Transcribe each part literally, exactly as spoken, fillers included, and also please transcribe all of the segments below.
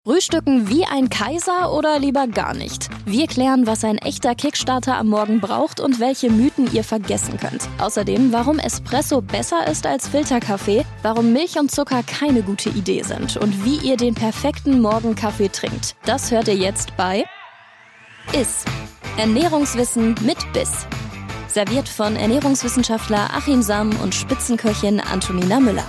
Frühstücken wie ein Kaiser oder lieber gar nicht? Wir klären, was ein echter Kickstarter am Morgen braucht und welche Mythen ihr vergessen könnt. Außerdem, warum Espresso besser ist als Filterkaffee, warum Milch und Zucker keine gute Idee sind und wie ihr den perfekten Morgenkaffee trinkt. Das hört ihr jetzt bei Is. Ernährungswissen mit Biss. Serviert von Ernährungswissenschaftler Achim Sam und Spitzenköchin Antonina Müller.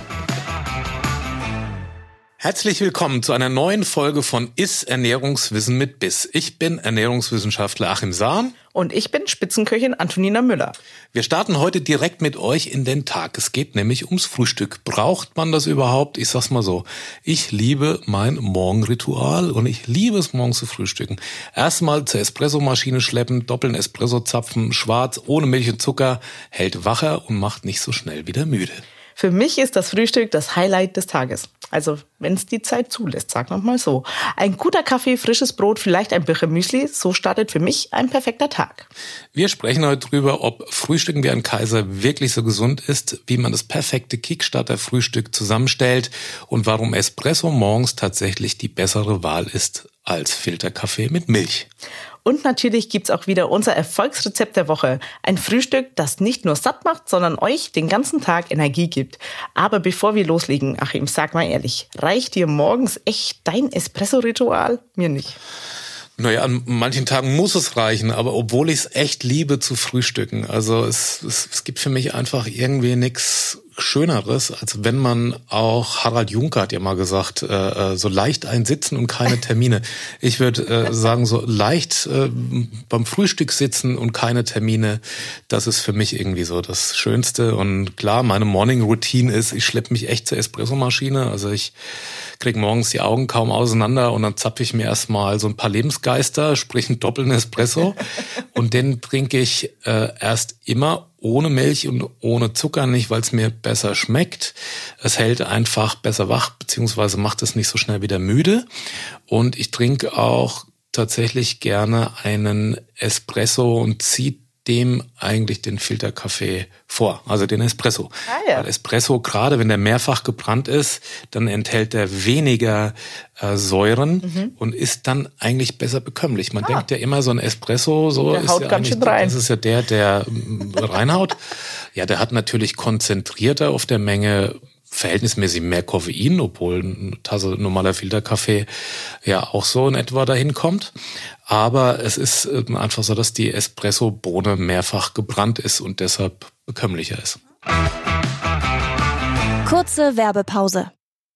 Herzlich willkommen zu einer neuen Folge von Is Ernährungswissen mit Biss. Ich bin Ernährungswissenschaftler Achim Sam. Und ich bin Spitzenköchin Antonina Müller. Wir starten heute direkt mit euch in den Tag. Es geht nämlich ums Frühstück. Braucht man das überhaupt? Ich sag's mal so. Ich liebe mein Morgenritual und ich liebe es, morgens zu frühstücken. Erstmal zur Espressomaschine schleppen, doppeln Espresso zapfen, schwarz, ohne Milch und Zucker, hält wacher und macht nicht so schnell wieder müde. Für mich ist das Frühstück das Highlight des Tages. Also, wenn es die Zeit zulässt, sagen wir mal so. Ein guter Kaffee, frisches Brot, vielleicht ein Becher Müsli, so startet für mich ein perfekter Tag. Wir sprechen heute drüber, ob Frühstücken wie ein Kaiser wirklich so gesund ist, wie man das perfekte Kickstarter-Frühstück zusammenstellt und warum Espresso morgens tatsächlich die bessere Wahl ist als Filterkaffee mit Milch. Und natürlich gibt's auch wieder unser Erfolgsrezept der Woche. Ein Frühstück, das nicht nur satt macht, sondern euch den ganzen Tag Energie gibt. Aber bevor wir loslegen, Achim, sag mal ehrlich, reicht dir morgens echt dein Espresso-Ritual? Mir nicht. Naja, an manchen Tagen muss es reichen, aber obwohl ich es echt liebe zu frühstücken. Also es, es, es gibt für mich einfach irgendwie nichts Schöneres, als wenn man auch, Harald Juncker hat ja mal gesagt, äh, so leicht einsitzen und keine Termine. Ich würde äh, sagen, so leicht äh, beim Frühstück sitzen und keine Termine, das ist für mich irgendwie so das Schönste. Und klar, meine Morning Routine ist, ich schleppe mich echt zur Espressomaschine. Also ich kriege morgens die Augen kaum auseinander und dann zapfe ich mir erstmal so ein paar Lebensgeister, sprich einen doppelten Espresso. Und den trinke ich äh, erst immer ohne Milch und ohne Zucker, nicht weil es mir besser schmeckt. Es hält einfach besser wach, beziehungsweise macht es nicht so schnell wieder müde. Und ich trinke auch tatsächlich gerne einen Espresso und ziehe dem eigentlich den Filterkaffee vor, also den Espresso. Ah, ja. Weil Espresso, gerade wenn der mehrfach gebrannt ist, dann enthält er weniger äh, Säuren mhm. und ist dann eigentlich besser bekömmlich. Man ah. denkt ja immer, so ein Espresso, so der ist haut ja ganz eigentlich, schön rein. Das ist ja der, der reinhaut. Ja, der hat natürlich konzentrierter auf der Menge verhältnismäßig mehr Koffein, obwohl eine Tasse normaler Filterkaffee ja auch so in etwa dahin kommt. Aber es ist einfach so, dass die Espresso-Bohne mehrfach gebrannt ist und deshalb bekömmlicher ist. Kurze Werbepause.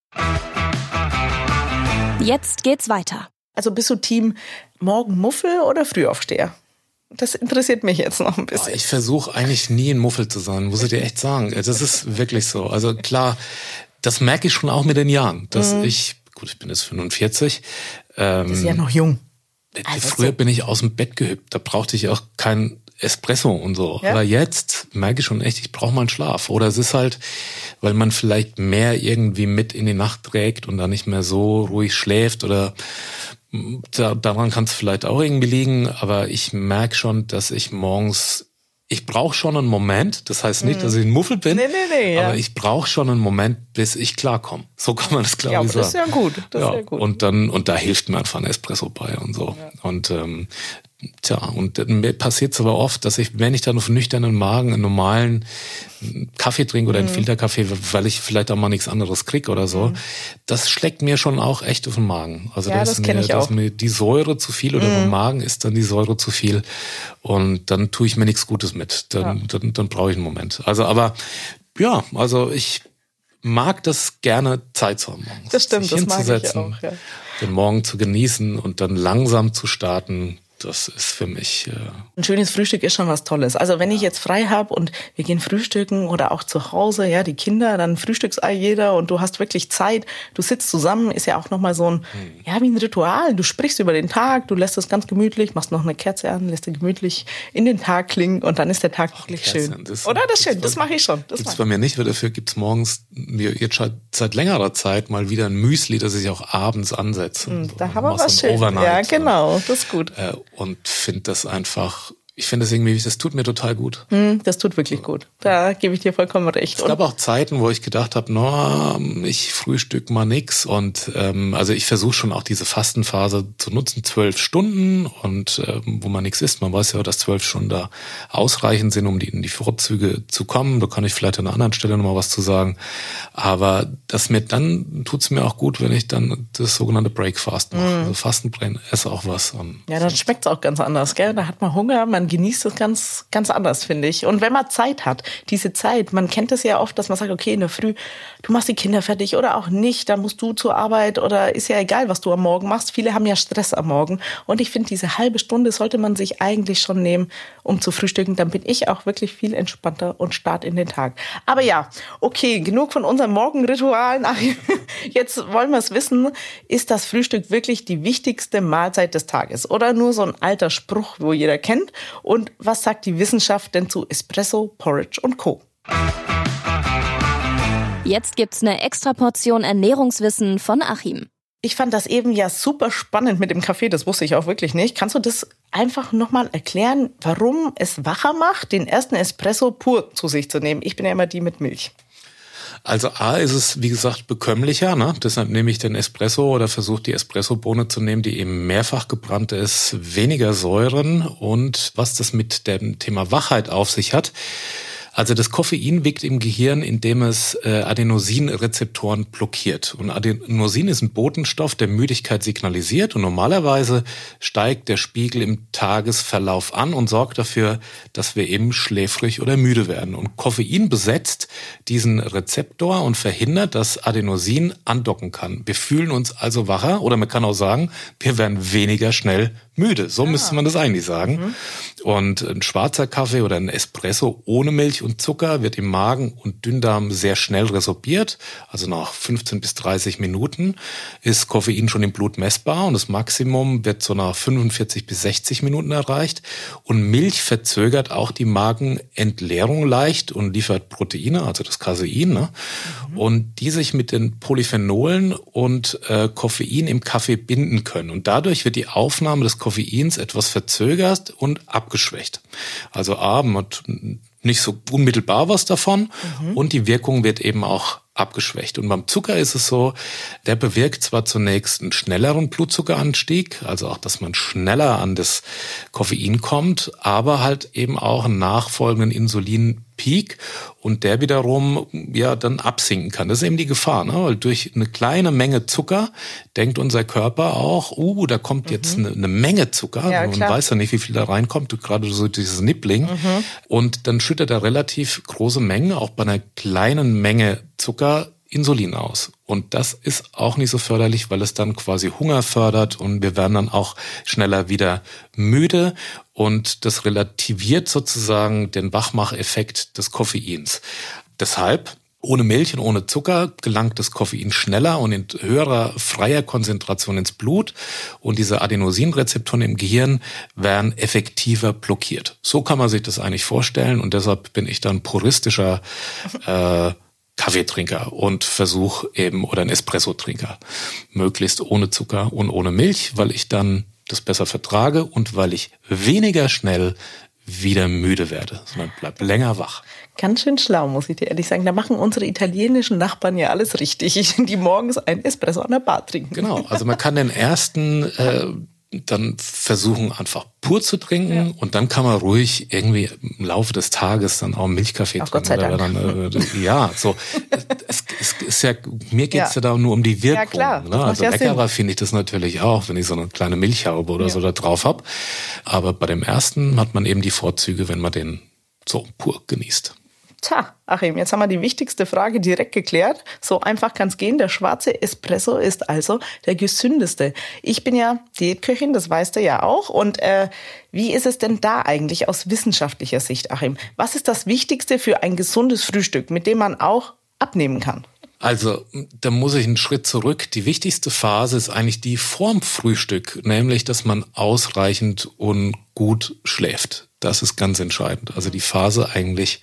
Jetzt geht's weiter. Also bist du Team Morgenmuffel oder Frühaufsteher? Das interessiert mich jetzt noch ein bisschen. Ich versuche eigentlich nie ein Muffel zu sein, muss ich dir echt sagen. Das ist wirklich so. Also klar, das merke ich schon auch mit den Jahren, dass mhm. ich, gut, ich bin jetzt fünfundvierzig. Ähm, das ist ja noch jung. Also früher so. bin ich aus dem Bett gehüpft, da brauchte ich auch kein Espresso und so. Ja? Aber jetzt merke ich schon echt, ich brauche mal einen Schlaf. Oder es ist halt, weil man vielleicht mehr irgendwie mit in die Nacht trägt und dann nicht mehr so ruhig schläft oder da, daran kann es vielleicht auch irgendwie liegen. Aber ich merke schon, dass ich morgens, ich brauche schon einen Moment. Das heißt nicht, mhm. dass ich ein Muffel bin, nee, nee, nee, ja. aber ich brauche schon einen Moment, bis ich klarkomme. So kann man das, glaube ja, ich, sagen. Das ist ja gut. Das ja, ist ja gut. Und dann, und da hilft mir einfach ein Espresso bei und so. Ja. Und ähm, tja, und mir passiert es aber oft, dass ich, wenn ich dann auf nüchternen Magen einen normalen Kaffee trinke oder einen mhm. Filterkaffee, weil ich vielleicht auch mal nichts anderes krieg oder so, mhm. das schlägt mir schon auch echt auf den Magen. Also ja, da ist, das mir, ich auch. Ist mir die Säure zu viel oder mhm. beim Magen ist dann die Säure zu viel und dann tue ich mir nichts Gutes mit. Dann, ja. dann, dann brauche ich einen Moment. Also, aber ja, also ich mag das gerne, Zeit zu haben morgens. Das stimmt, sich das mag hinzusetzen, ich auch, ja. den Morgen zu genießen und dann langsam zu starten. Das ist für mich... Äh Ein schönes Frühstück ist schon was Tolles. Also wenn ja. ich jetzt frei habe und wir gehen frühstücken oder auch zu Hause, ja, die Kinder, dann Frühstücksei jeder und du hast wirklich Zeit, du sitzt zusammen, ist ja auch nochmal so ein, hm. ja, wie ein Ritual. Du sprichst über den Tag, du lässt es ganz gemütlich, machst noch eine Kerze an, lässt es gemütlich in den Tag klingen und dann ist der Tag wirklich schön. Das, oder? Das ist schön, das mache ich schon. Das gibt's bei mir nicht, weil dafür gibt's morgens, jetzt seit, seit längerer Zeit mal wieder ein Müsli, das ich auch abends ansetze. Hm, da haben wir was schön. Ja, genau, das ist gut. Äh, und finde das einfach Ich finde das irgendwie, das tut mir total gut. Mm, das tut wirklich gut. Da gebe ich dir vollkommen recht. Es gab auch Zeiten, wo ich gedacht habe, no, ich frühstück mal nix. Und ähm, also ich versuche schon auch diese Fastenphase zu nutzen, zwölf Stunden und ähm, wo man nichts isst. Man weiß ja, dass zwölf Stunden da ausreichend sind, um die, in die Vorzüge zu kommen. Da kann ich vielleicht an einer anderen Stelle nochmal was zu sagen. Aber das mir dann tut's mir auch gut, wenn ich dann das sogenannte Breakfast mache. Mm. Also Fastenbrennen, esse auch was. Und ja, dann schmeckt's auch ganz anders, gell? Da hat man Hunger, man genießt es ganz, ganz anders, finde ich. Und wenn man Zeit hat, diese Zeit, man kennt es ja oft, dass man sagt, okay, in der Früh, du machst die Kinder fertig oder auch nicht, dann musst du zur Arbeit oder ist ja egal, was du am Morgen machst. Viele haben ja Stress am Morgen. Und ich finde, diese halbe Stunde sollte man sich eigentlich schon nehmen, um zu frühstücken. Dann bin ich auch wirklich viel entspannter und start in den Tag. Aber ja, okay, genug von unseren Morgenritualen. Jetzt wollen wir es wissen, ist das Frühstück wirklich die wichtigste Mahlzeit des Tages? Oder nur so ein alter Spruch, wo jeder kennt? Und was sagt die Wissenschaft denn zu Espresso, Porridge und Co.? Jetzt gibt's eine extra Portion Ernährungswissen von Achim. Ich fand das eben ja super spannend mit dem Kaffee, das wusste ich auch wirklich nicht. Kannst du das einfach nochmal erklären, warum es wacher macht, den ersten Espresso pur zu sich zu nehmen? Ich bin ja immer die mit Milch. Also A ist es, wie gesagt, bekömmlicher, ne? Deshalb nehme ich den Espresso oder versuche die Espressobohne zu nehmen, die eben mehrfach gebrannt ist, weniger Säuren. Und was das mit dem Thema Wachheit auf sich hat, also das Koffein wirkt im Gehirn, indem es äh, Adenosinrezeptoren blockiert. Und Adenosin ist ein Botenstoff, der Müdigkeit signalisiert. Und normalerweise steigt der Spiegel im Tagesverlauf an und sorgt dafür, dass wir eben schläfrig oder müde werden. Und Koffein besetzt diesen Rezeptor und verhindert, dass Adenosin andocken kann. Wir fühlen uns also wacher oder man kann auch sagen, wir werden weniger schnell müde. So ah. müsste man das eigentlich sagen. Mhm. Und ein schwarzer Kaffee oder ein Espresso ohne Milch und Zucker wird im Magen und Dünndarm sehr schnell resorbiert. Also nach fünfzehn bis dreißig Minuten ist Koffein schon im Blut messbar und das Maximum wird so nach fünfundvierzig bis sechzig Minuten erreicht. Und Milch verzögert auch die Magenentleerung leicht und liefert Proteine, also das Casein, ne? Mhm. Und die sich mit den Polyphenolen und äh, Koffein im Kaffee binden können. Und dadurch wird die Aufnahme des Koffeins etwas verzögert und abgeschwächt. Also A, man hat nicht so unmittelbar was davon mhm. und die Wirkung wird eben auch abgeschwächt. Und beim Zucker ist es so, der bewirkt zwar zunächst einen schnelleren Blutzuckeranstieg, also auch, dass man schneller an das Koffein kommt, aber halt eben auch einen nachfolgenden Insulinpeak und der wiederum ja dann absinken kann. Das ist eben die Gefahr, ne? Weil durch eine kleine Menge Zucker denkt unser Körper auch, uh, da kommt jetzt mhm. eine, eine Menge Zucker. Ja, man weiß ja nicht, wie viel da reinkommt, gerade so dieses Nibbling. Mhm. Und dann schüttet er relativ große Mengen, auch bei einer kleinen Menge Zucker, Insulin aus. Und das ist auch nicht so förderlich, weil es dann quasi Hunger fördert und wir werden dann auch schneller wieder müde und das relativiert sozusagen den Wachmacheffekt des Koffeins. Deshalb, ohne Milch und ohne Zucker gelangt das Koffein schneller und in höherer freier Konzentration ins Blut und diese Adenosinrezeptoren im Gehirn werden effektiver blockiert. So kann man sich das eigentlich vorstellen und deshalb bin ich dann puristischer äh, Kaffeetrinker und Versuch eben oder ein Espresso-Trinker. Möglichst ohne Zucker und ohne Milch, weil ich dann das besser vertrage und weil ich weniger schnell wieder müde werde, sondern bleib länger wach. Ganz schön schlau, muss ich dir ehrlich sagen. Da machen unsere italienischen Nachbarn ja alles richtig, die morgens ein Espresso an der Bar trinken. Genau, also man kann den ersten äh, dann versuchen, einfach pur zu trinken ja. und dann kann man ruhig irgendwie im Laufe des Tages dann auch Milchkaffee Ach, trinken. Gott sei Dank. Dann, äh, ja, so. Es, es ist ja, mir geht's ja. ja da nur um die Wirkung. Ja, klar. Ne? Also ja leckerer finde ich das natürlich auch, wenn ich so eine kleine Milchhaube oder ja. so da drauf hab. Aber bei dem ersten hat man eben die Vorzüge, wenn man den so pur genießt. Tja, Achim, jetzt haben wir die wichtigste Frage direkt geklärt. So einfach kann es gehen. Der schwarze Espresso ist also der gesündeste. Ich bin ja Diätköchin, das weißt du ja auch. Und äh, wie ist es denn da eigentlich aus wissenschaftlicher Sicht, Achim? Was ist das Wichtigste für ein gesundes Frühstück, mit dem man auch abnehmen kann? Also, da muss ich einen Schritt zurück. Die wichtigste Phase ist eigentlich die vorm Frühstück, nämlich, dass man ausreichend und gut schläft. Das ist ganz entscheidend. Also die Phase eigentlich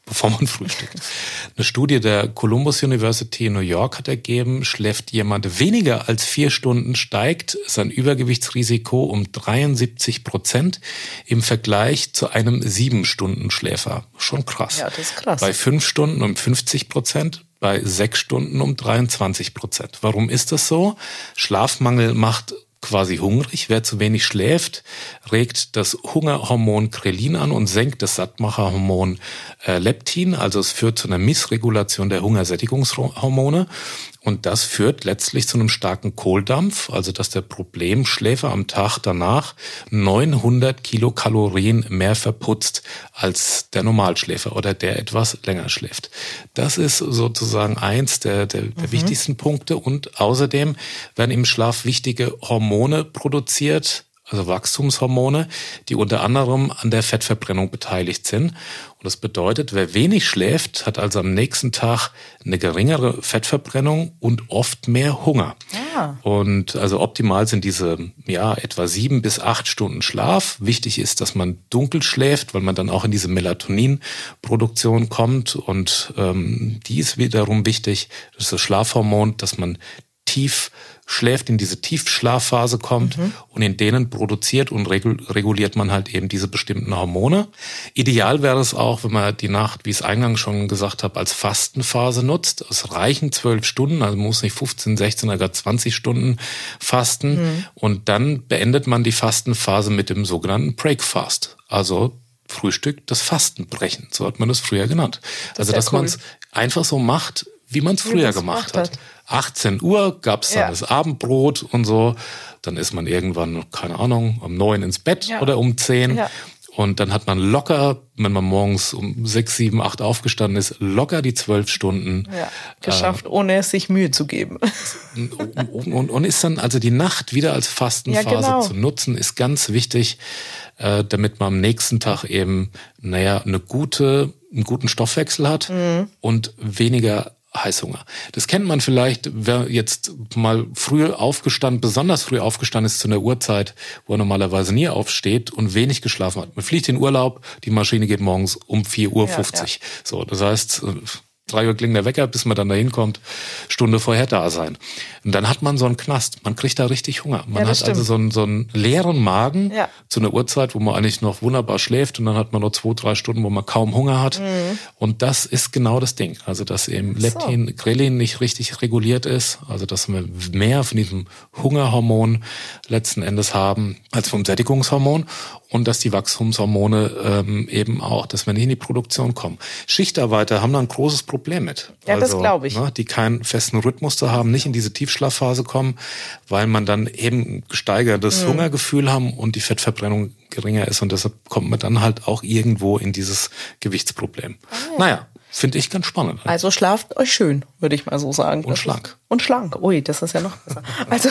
bevor man frühstückt. Eine Studie der Columbus University in New York hat ergeben, schläft jemand weniger als vier Stunden, steigt sein Übergewichtsrisiko um dreiundsiebzig Prozent im Vergleich zu einem Sieben-Stunden-Schläfer. Schon krass. Ja, das ist krass. Bei fünf Stunden um fünfzig Prozent, bei sechs Stunden um dreiundzwanzig Prozent. Warum ist das so? Schlafmangel macht quasi hungrig. Wer zu wenig schläft, regt das Hungerhormon Grelin an und senkt das Sattmacherhormon äh, Leptin. Also es führt zu einer Missregulation der Hungersättigungshormone. Und das führt letztlich zu einem starken Kohldampf, also dass der Problemschläfer am Tag danach neunhundert Kilokalorien mehr verputzt als der Normalschläfer oder der etwas länger schläft. Das ist sozusagen eins der, der, der mhm. wichtigsten Punkte. Und außerdem werden im Schlaf wichtige Hormone produziert, also Wachstumshormone, die unter anderem an der Fettverbrennung beteiligt sind. Und das bedeutet, wer wenig schläft, hat also am nächsten Tag eine geringere Fettverbrennung und oft mehr Hunger. Ja. Und also optimal sind diese ja etwa sieben bis acht Stunden Schlaf. Wichtig ist, dass man dunkel schläft, weil man dann auch in diese Melatoninproduktion kommt. Und ähm, die ist wiederum wichtig, das ist das Schlafhormon, dass man tief schläft, in diese Tiefschlafphase kommt mhm. und in denen produziert und reguliert man halt eben diese bestimmten Hormone. Ideal wäre es auch, wenn man die Nacht, wie ich es eingangs schon gesagt habe, als Fastenphase nutzt. Es reichen zwölf Stunden, also man muss nicht fünfzehn, sechzehn oder gar zwanzig Stunden fasten mhm. und dann beendet man die Fastenphase mit dem sogenannten Breakfast, also Frühstück, das Fastenbrechen, so hat man das früher genannt. Das also dass cool. man es einfach so macht, wie man es früher gemacht hat. hat. achtzehn Uhr gab's dann ja. das Abendbrot und so. Dann ist man irgendwann, keine Ahnung, um neun ins Bett ja. oder um zehn. Ja. Und dann hat man locker, wenn man morgens um sechs, sieben, acht aufgestanden ist, locker die zwölf Stunden ja, geschafft, äh, ohne sich Mühe zu geben. Und, und, und ist dann also die Nacht wieder als Fastenphase ja, genau. zu nutzen, ist ganz wichtig, äh, damit man am nächsten Tag eben, naja, eine gute, einen guten Stoffwechsel hat mhm. und weniger Heißhunger. Das kennt man vielleicht, wer jetzt mal früh aufgestanden, besonders früh aufgestanden ist zu einer Uhrzeit, wo er normalerweise nie aufsteht und wenig geschlafen hat. Man fliegt in Urlaub, die Maschine geht morgens um vier Uhr fünfzig. Ja, ja. So, das heißt, drei Uhr klingt der Wecker, bis man dann dahin kommt, Stunde vorher da sein. Und dann hat man so einen Knast. Man kriegt da richtig Hunger. Man ja, hat stimmt. also so einen, so einen leeren Magen ja. zu einer Uhrzeit, wo man eigentlich noch wunderbar schläft und dann hat man noch zwei, drei Stunden, wo man kaum Hunger hat. Mhm. Und das ist genau das Ding. Also, dass eben Leptin, so. Grelin nicht richtig reguliert ist. Also, dass wir mehr von diesem Hungerhormon letzten Endes haben als vom Sättigungshormon. Und dass die Wachstumshormone ähm, eben auch, dass wir nicht in die Produktion kommen. Schichtarbeiter haben da ein großes Problem mit. Ja, also, das glaube ich. Ne, die keinen festen Rhythmus da haben, nicht in diese Tiefschlafphase kommen, weil man dann eben gesteigertes mhm. Hungergefühl haben und die Fettverbrennung geringer ist. Und deshalb kommt man dann halt auch irgendwo in dieses Gewichtsproblem. Ah, ja. Naja. Finde ich ganz spannend. Also schlaft euch schön, würde ich mal so sagen. Und das schlank. Ist, und schlank. Ui, das ist ja noch besser. Also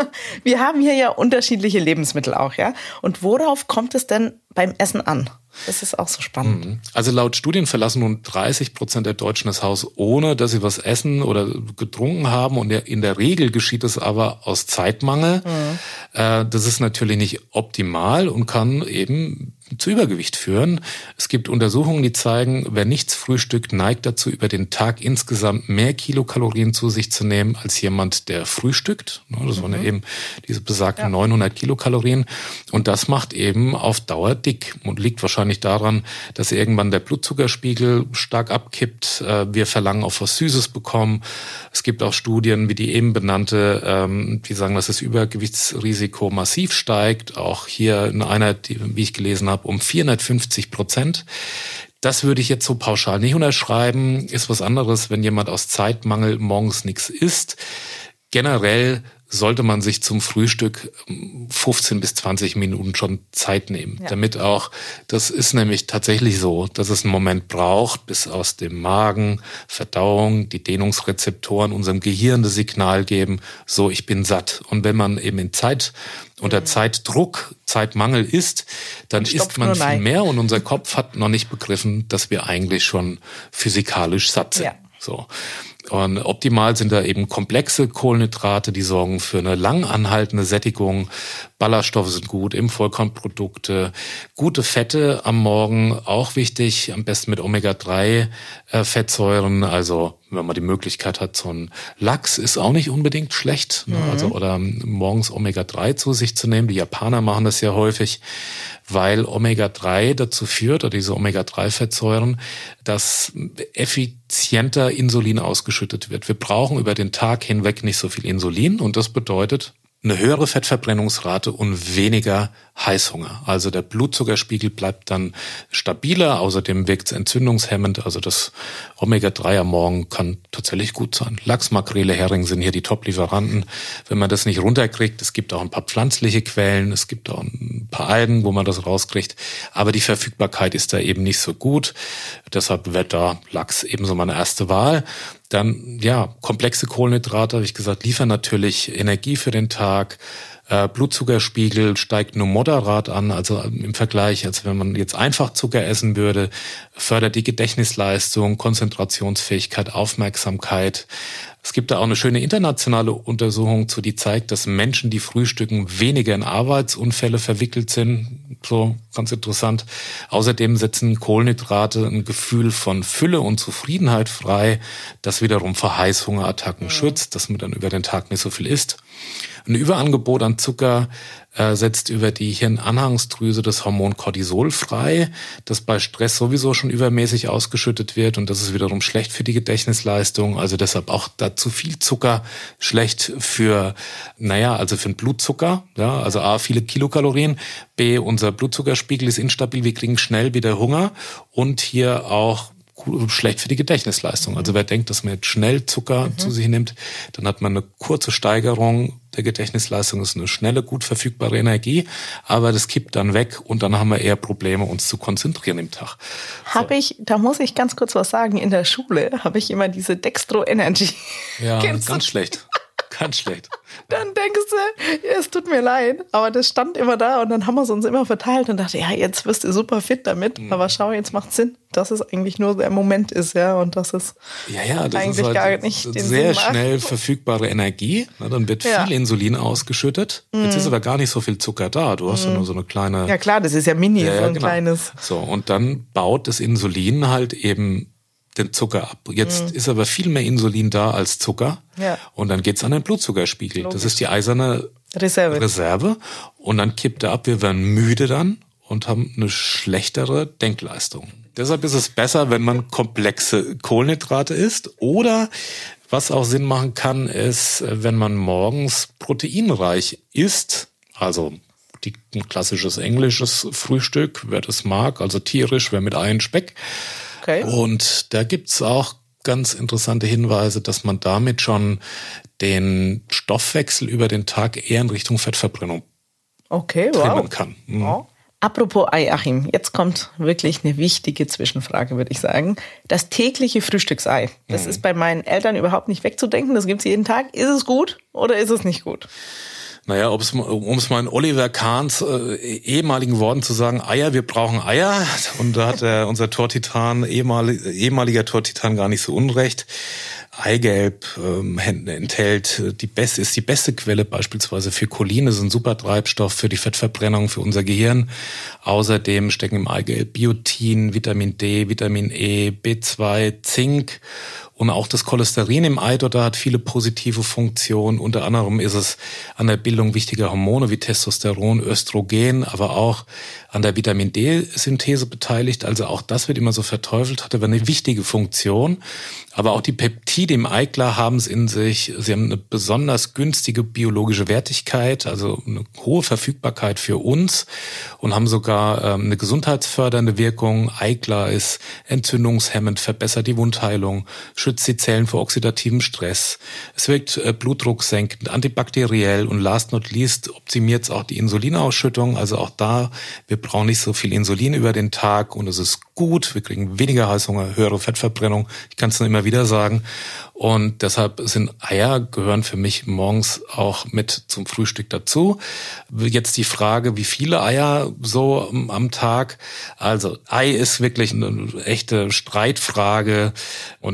wir haben hier ja unterschiedliche Lebensmittel auch, ja. Und worauf kommt es denn beim Essen an? Das ist auch so spannend. Also laut Studien verlassen nun dreißig Prozent der Deutschen das Haus, ohne dass sie was essen oder getrunken haben. Und in der Regel geschieht es aber aus Zeitmangel. Mhm. Das ist natürlich nicht optimal und kann eben zu Übergewicht führen. Es gibt Untersuchungen, die zeigen, wer nichts frühstückt, neigt dazu, über den Tag insgesamt mehr Kilokalorien zu sich zu nehmen als jemand, der frühstückt. Das waren ja eben diese besagten ja. neunhundert Kilokalorien. Und das macht eben auf Dauer dick und liegt wahrscheinlich daran, dass irgendwann der Blutzuckerspiegel stark abkippt. Wir Verlangen auf was Süßes bekommen. Es gibt auch Studien, wie die eben benannte, die sagen, dass das Übergewichtsrisiko massiv steigt. Auch hier in einer, die, wie ich gelesen habe, um vierhundertfünfzig Prozent. Das würde ich jetzt so pauschal nicht unterschreiben. Ist was anderes, wenn jemand aus Zeitmangel morgens nichts isst. Generell sollte man sich zum Frühstück fünfzehn bis zwanzig Minuten schon Zeit nehmen, ja. damit auch, das ist nämlich tatsächlich so, dass es einen Moment braucht, bis aus dem Magen, Verdauung, die Dehnungsrezeptoren unserem Gehirn das Signal geben, so, ich bin satt. Und wenn man eben in Zeit, unter Zeitdruck, Zeitmangel isst, dann isst man viel mehr und unser Kopf hat noch nicht begriffen, dass wir eigentlich schon physikalisch satt sind. Ja. So. Und optimal sind da eben komplexe Kohlenhydrate, die sorgen für eine lang anhaltende Sättigung. Ballaststoffe sind gut, im Vollkornprodukte. Gute Fette am Morgen, auch wichtig, am besten mit Omega drei Fettsäuren. Also wenn man die Möglichkeit hat, so ein Lachs ist auch nicht unbedingt schlecht. Ne? Mhm. Also oder morgens Omega drei zu sich zu nehmen. Die Japaner machen das ja häufig, weil Omega drei dazu führt, oder diese Omega drei Fettsäuren, dass effizienter Insulin ausgeschüttet wird. Wir brauchen über den Tag hinweg nicht so viel Insulin und das bedeutet eine höhere Fettverbrennungsrate und weniger Heißhunger. Also der Blutzuckerspiegel bleibt dann stabiler, außerdem wirkt es entzündungshemmend. Also das Omega drei am Morgen kann tatsächlich gut sein. Lachs, Makrele, Hering sind hier die Top-Lieferanten. Wenn man das nicht runterkriegt, es gibt auch ein paar pflanzliche Quellen, es gibt auch ein paar Algen, wo man das rauskriegt, aber die Verfügbarkeit ist da eben nicht so gut. Deshalb wird da Lachs ebenso meine erste Wahl. Dann, ja, komplexe Kohlenhydrate, habe ich gesagt, liefern natürlich Energie für den Tag. Äh, Blutzuckerspiegel steigt nur moderat an, also im Vergleich, als wenn man jetzt einfach Zucker essen würde, fördert die Gedächtnisleistung, Konzentrationsfähigkeit, Aufmerksamkeit. Es gibt da auch eine schöne internationale Untersuchung zu, die zeigt, dass Menschen, die frühstücken, weniger in Arbeitsunfälle verwickelt sind. So, ganz interessant. Außerdem setzen Kohlenhydrate ein Gefühl von Fülle und Zufriedenheit frei, das wiederum vor Heißhungerattacken mhm. schützt, dass man dann über den Tag nicht so viel isst. Ein Überangebot an Zucker äh, setzt über die Hirnanhangsdrüse das Hormon Cortisol frei, das bei Stress sowieso schon übermäßig ausgeschüttet wird und das ist wiederum schlecht für die Gedächtnisleistung. Also deshalb auch da zu viel Zucker schlecht für, naja, also für den Blutzucker. Ja, also A, viele Kilokalorien, B, unser Blutzuckerspiegel ist instabil, wir kriegen schnell wieder Hunger und hier auch schlecht für die Gedächtnisleistung. Also wer denkt, dass man jetzt schnell Zucker mhm. zu sich nimmt, dann hat man eine kurze Steigerung der Gedächtnisleistung, das ist eine schnelle, gut verfügbare Energie, aber das kippt dann weg und dann haben wir eher Probleme, uns zu konzentrieren im Tag. Habe so. ich, da muss ich ganz kurz was sagen, in der Schule habe ich immer diese Dextro Energy. Ja, ganz schlecht. Ganz schlecht. Dann denkst du, ja, es tut mir leid, aber das stand immer da und dann haben wir es uns immer verteilt und dachte, ja, jetzt wirst du super fit damit, mhm. aber schau, jetzt macht Sinn, dass es eigentlich nur der Moment ist, ja, und dass es ja, ja, das eigentlich ist halt gar nicht den sehr Sinn macht. Schnell verfügbare Energie, na, dann wird ja. viel Insulin ausgeschüttet, mhm. jetzt ist aber gar nicht so viel Zucker da, du hast mhm. ja nur so eine kleine... Ja klar, das ist ja mini, ja, so ein genau. kleines... So, und dann baut das Insulin halt eben den Zucker ab. Jetzt mhm. ist aber viel mehr Insulin da als Zucker ja. und dann geht's an den Blutzuckerspiegel. Logisch. Das ist die eiserne Reserve. Reserve und dann kippt er ab, wir werden müde dann und haben eine schlechtere Denkleistung. Deshalb ist es besser, wenn man komplexe Kohlenhydrate isst oder was auch Sinn machen kann, ist, wenn man morgens proteinreich isst, also die, ein klassisches englisches Frühstück, wer das mag, also tierisch, wer mit Ei und Speck. Okay. Und da gibt's auch ganz interessante Hinweise, dass man damit schon den Stoffwechsel über den Tag eher in Richtung Fettverbrennung okay, trimmen wow. kann. Mhm. Wow. Apropos Ei, Achim, jetzt kommt wirklich eine wichtige Zwischenfrage, würde ich sagen. Das tägliche Frühstücksei, das mhm. ist bei meinen Eltern überhaupt nicht wegzudenken, das gibt's jeden Tag. Ist es gut oder ist es nicht gut? Naja, um es mal in Oliver Kahns äh, ehemaligen Worten zu sagen, Eier, wir brauchen Eier. Und da hat der, unser Tortitan, ehemalig, ehemaliger Tortitan gar nicht so unrecht. Eigelb ähm, enthält die beste, ist die beste Quelle beispielsweise für Cholin, das ist ein super Treibstoff für die Fettverbrennung, für unser Gehirn. Außerdem stecken im Eigelb Biotin, Vitamin D, Vitamin E, B zwei, Zink. Und auch das Cholesterin im Ei dort hat viele positive Funktionen. Unter anderem ist es an der Bildung wichtiger Hormone wie Testosteron, Östrogen, aber auch an der Vitamin D-Synthese beteiligt. Also auch das wird immer so verteufelt, hat aber eine wichtige Funktion. Aber auch die Peptide im Eiklar haben es in sich. Sie haben eine besonders günstige biologische Wertigkeit, also eine hohe Verfügbarkeit für uns und haben sogar ähm, eine gesundheitsfördernde Wirkung. Eiklar ist entzündungshemmend, verbessert die Wundheilung, schützt die Zellen vor oxidativem Stress. Es wirkt äh, blutdrucksenkend, antibakteriell und last not least optimiert es auch die Insulinausschüttung. Also auch da, wir brauchen nicht so viel Insulin über den Tag und es ist gut. Wir kriegen weniger Heißhunger, höhere Fettverbrennung. Ich kann es nur immer wieder sagen. Und deshalb sind Eier, gehören für mich morgens auch mit zum Frühstück dazu. Jetzt die Frage, wie viele Eier so am Tag? Also Ei ist wirklich eine echte Streitfrage und Streit